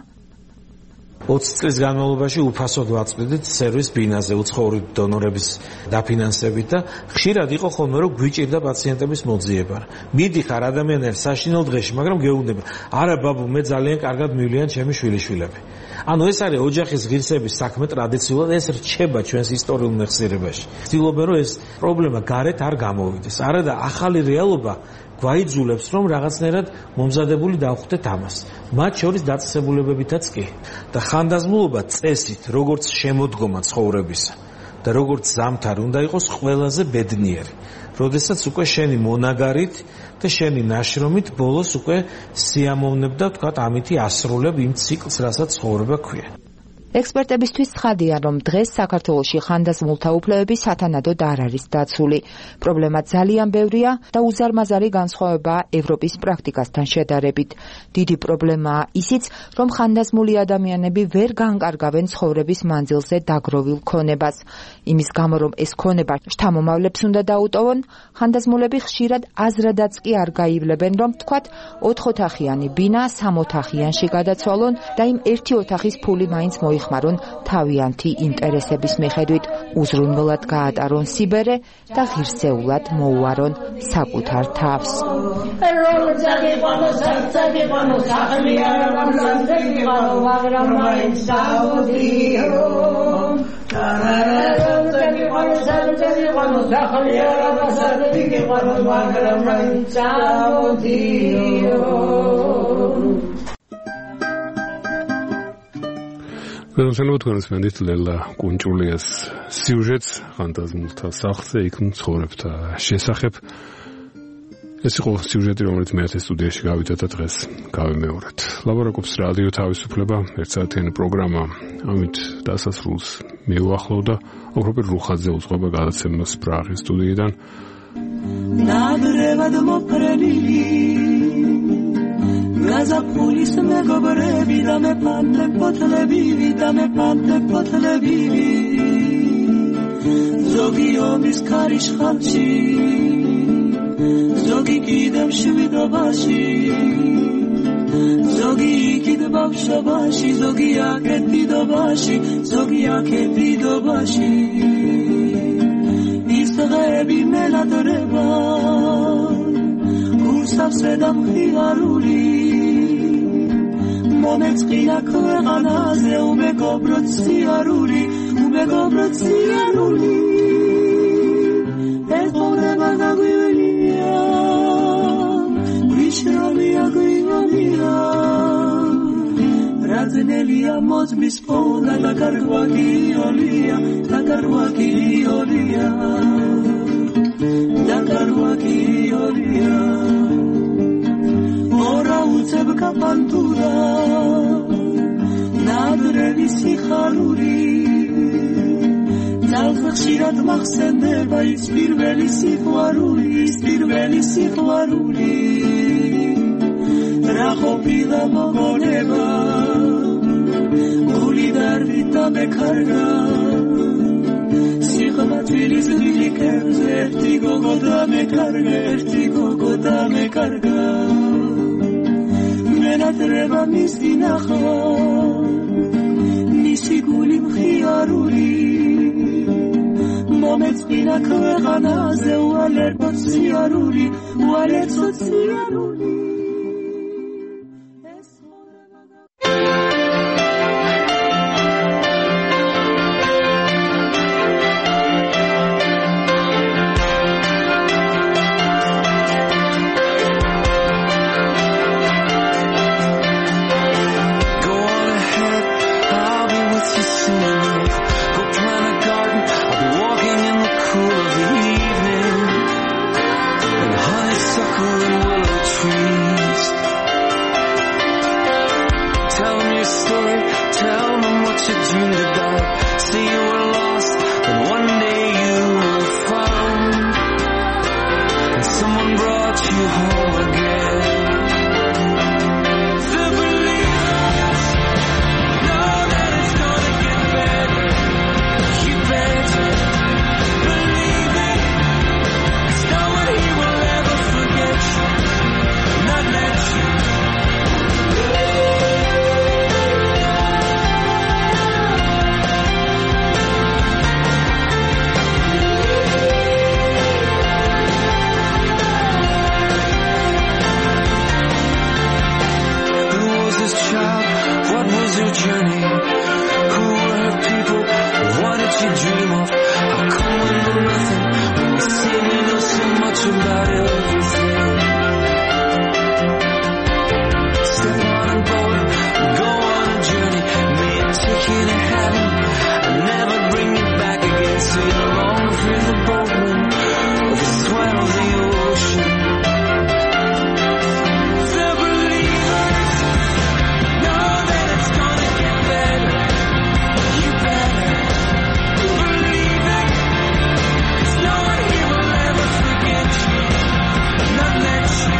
ოცი წლის განმავლობაში უფასოდ ვაწვდით სერვის ბინაზე უცხოური დონორების დაფინანსებით და ხშირად იყო ხოლმე რომ გვიჭირდა პაციენტების მოძიება. მიდიხარ ადამიანებს საშინელ დღეში, მაგრამ გეუბნება, არა ბაბუ, მე ძალიან კარგად მივლიან ჩემი შვილიშვილები. ანუ ეს არის ოჯახის ღირსების საქმე ტრადიციულად, ეს რჩება ჩვენს ისტორიულ მეხსიერებაში. ვცდილობენ რომ ეს პრობლემა გარეთ არ გამოვიდეს. არა და ახალი რეალობა გვაიძულებს რომ რაღაცნაირად მომზადებული დავხვდეთ ამას. მათ შორის დაწესებულებებითაც კი. და ხანდაზმულობა წესით, როგორც შემოდგომა ცხოვრებისა და როგორც ზამთარი უნდა იყოს ყველაზე ბედნიერი. როდესაც უკვე შენი მონაგარით და შენი ნაშრომით ბოლოს უკვე სიამოვნებ და თქვა ამითი ასრულებ იმ ციკლს, რასაც ცხოვრება ქვია. ექსპერტებისთვის ცხადია, რომ დღეს საქართველოში ხანდაზმულთა უფლებები სათანადოდ არ არის დაცული. პრობლემა ძალიან ბევრია და უზარმაზარი განსხვავებაა ევროპის პრაქტიკასთან შედარებით. დიდი პრობლემაა ისიც, რომ ხანდაზმული ადამიანები ვერ განკარგავენ ცხოვრების მანძილზე დაგროვილ ქონებას. იმის გამო, რომ ეს ქონება შთამომავლებს უნდა დაუტოვონ, ხანდაზმულები ხშირად აზრადაც კი არ გაივლებენ, რომ თქვათ ოთხოთახიანი ბინა სამოთახიანში გადაცვალონ და იმ ერთი ოთახის ფული მაინც მოიხსნას. ხმარონ თავიანთი ინტერესების მიხედვით, უზრუნველად გაატარონ სიბერე და ღირსეულად მოუარონ საკუთარ თავს. Vedem თქვენს მენდით ლელა კუნჭულიას სიუჟეტს ხანდაზმულთა სახლზე იქ მცხოვრებთა შესახებ. ეს იყო სიუჟეტი, რომელიც მე ერთ სტუდიაში გავიდა და დღეს გავიმეორეთ. ლაპარაკობს რადიო თავისუფლება, ერთსაათიანი პროგრამა. ამით დასასრულს მიუახლოვდა ოქროპირ რუხაძე უძღვება გადაცემას პრაღის სტუდიიდან. ნადრევად მოფრენილი გაზაფხულის მეგობრები და მე პანტე პოთლებივი და მე პანტე პოთლებივი ზოგი ომის ქარიშხალში ზოგი კიდევ შვიდობაში ზოგი იქით ბავშვობაში ზოგი აქეთ დიდობაში ზოგი აქეთ დიდობაში ის დღეები მელადრება გულსავსე და მხიარული მომეწყინა ქვეყანაზე უმეგობროთ სიარული უმეგობროთ სიარული ეს მომრება გაგვივლია ვიშრობია გვივლია რაძნელია მოძმის პოვნა და კარგვაგიოლია და კარგვაგიოლია და კარგვაგიოლია ორა უცებ კაპანტურა ნადრევი სიხარული ძალზე ხშირად მახსენდება ის პირველი სიყვარული ის პირველი სიყვარული რა ყოფილა მოგონება გული დარდით და მეკარგა სიღმათვილის გილიკებზე ერთი გოგო და მეკარგა ერთი გოგო და მეკარგა მენატრება მის დინახა მისი გული მხიარული მომეწყინა ქვეყანაზე უალერბოთ სიარული უალერბოთ სიარული Go plant a garden, I'll be walking in the cool of the much about everything. Step on a boat, go on a journey, me a ticket to heaven. I never bring it back again, so you no longer feel the boat wind or the swell of the ocean. The believers know that it's gonna get better. You better believe it, 'cause no one here will ever forget you, not let you.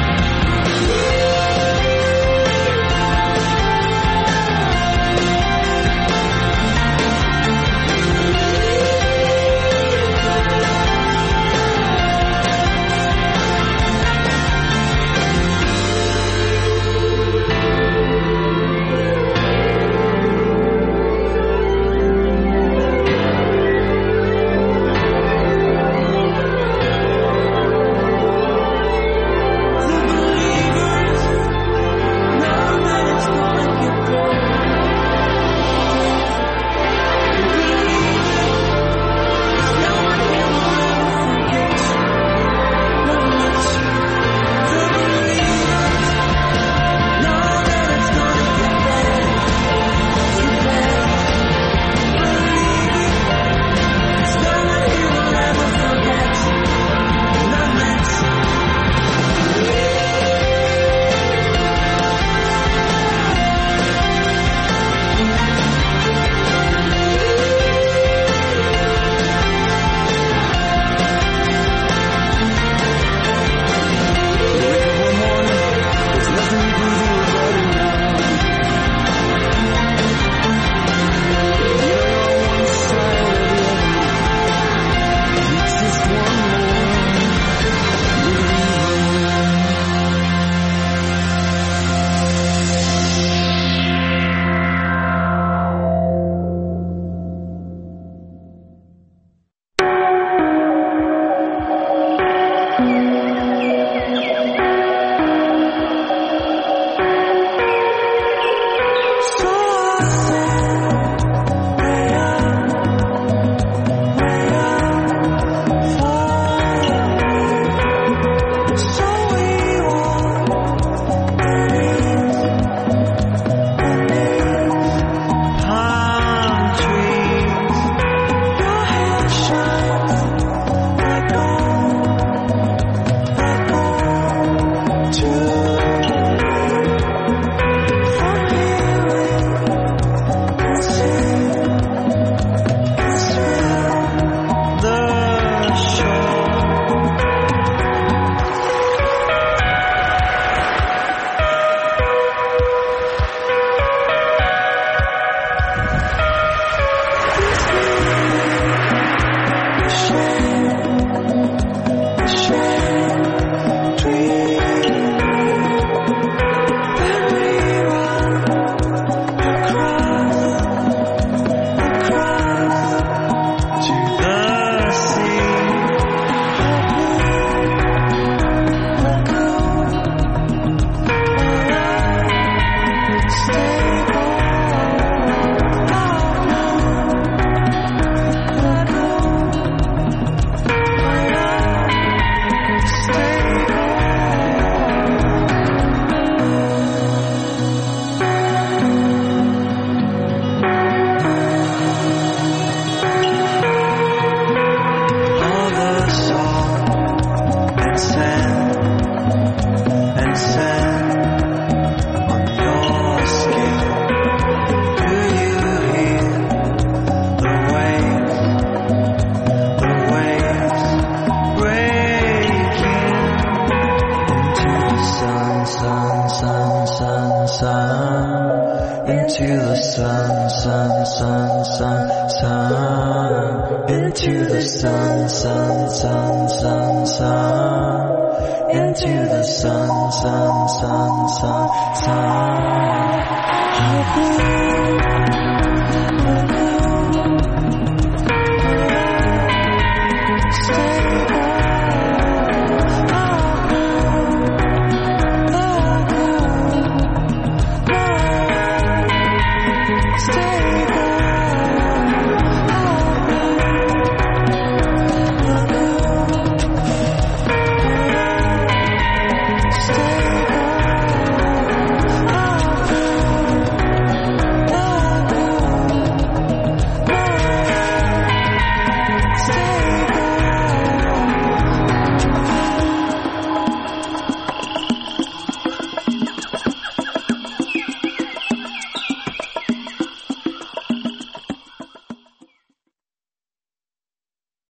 into the sun, sun, sun, sun, sun, into the sun, sun, sun, sun, sun, into the sun, sun, sun, sun, sun.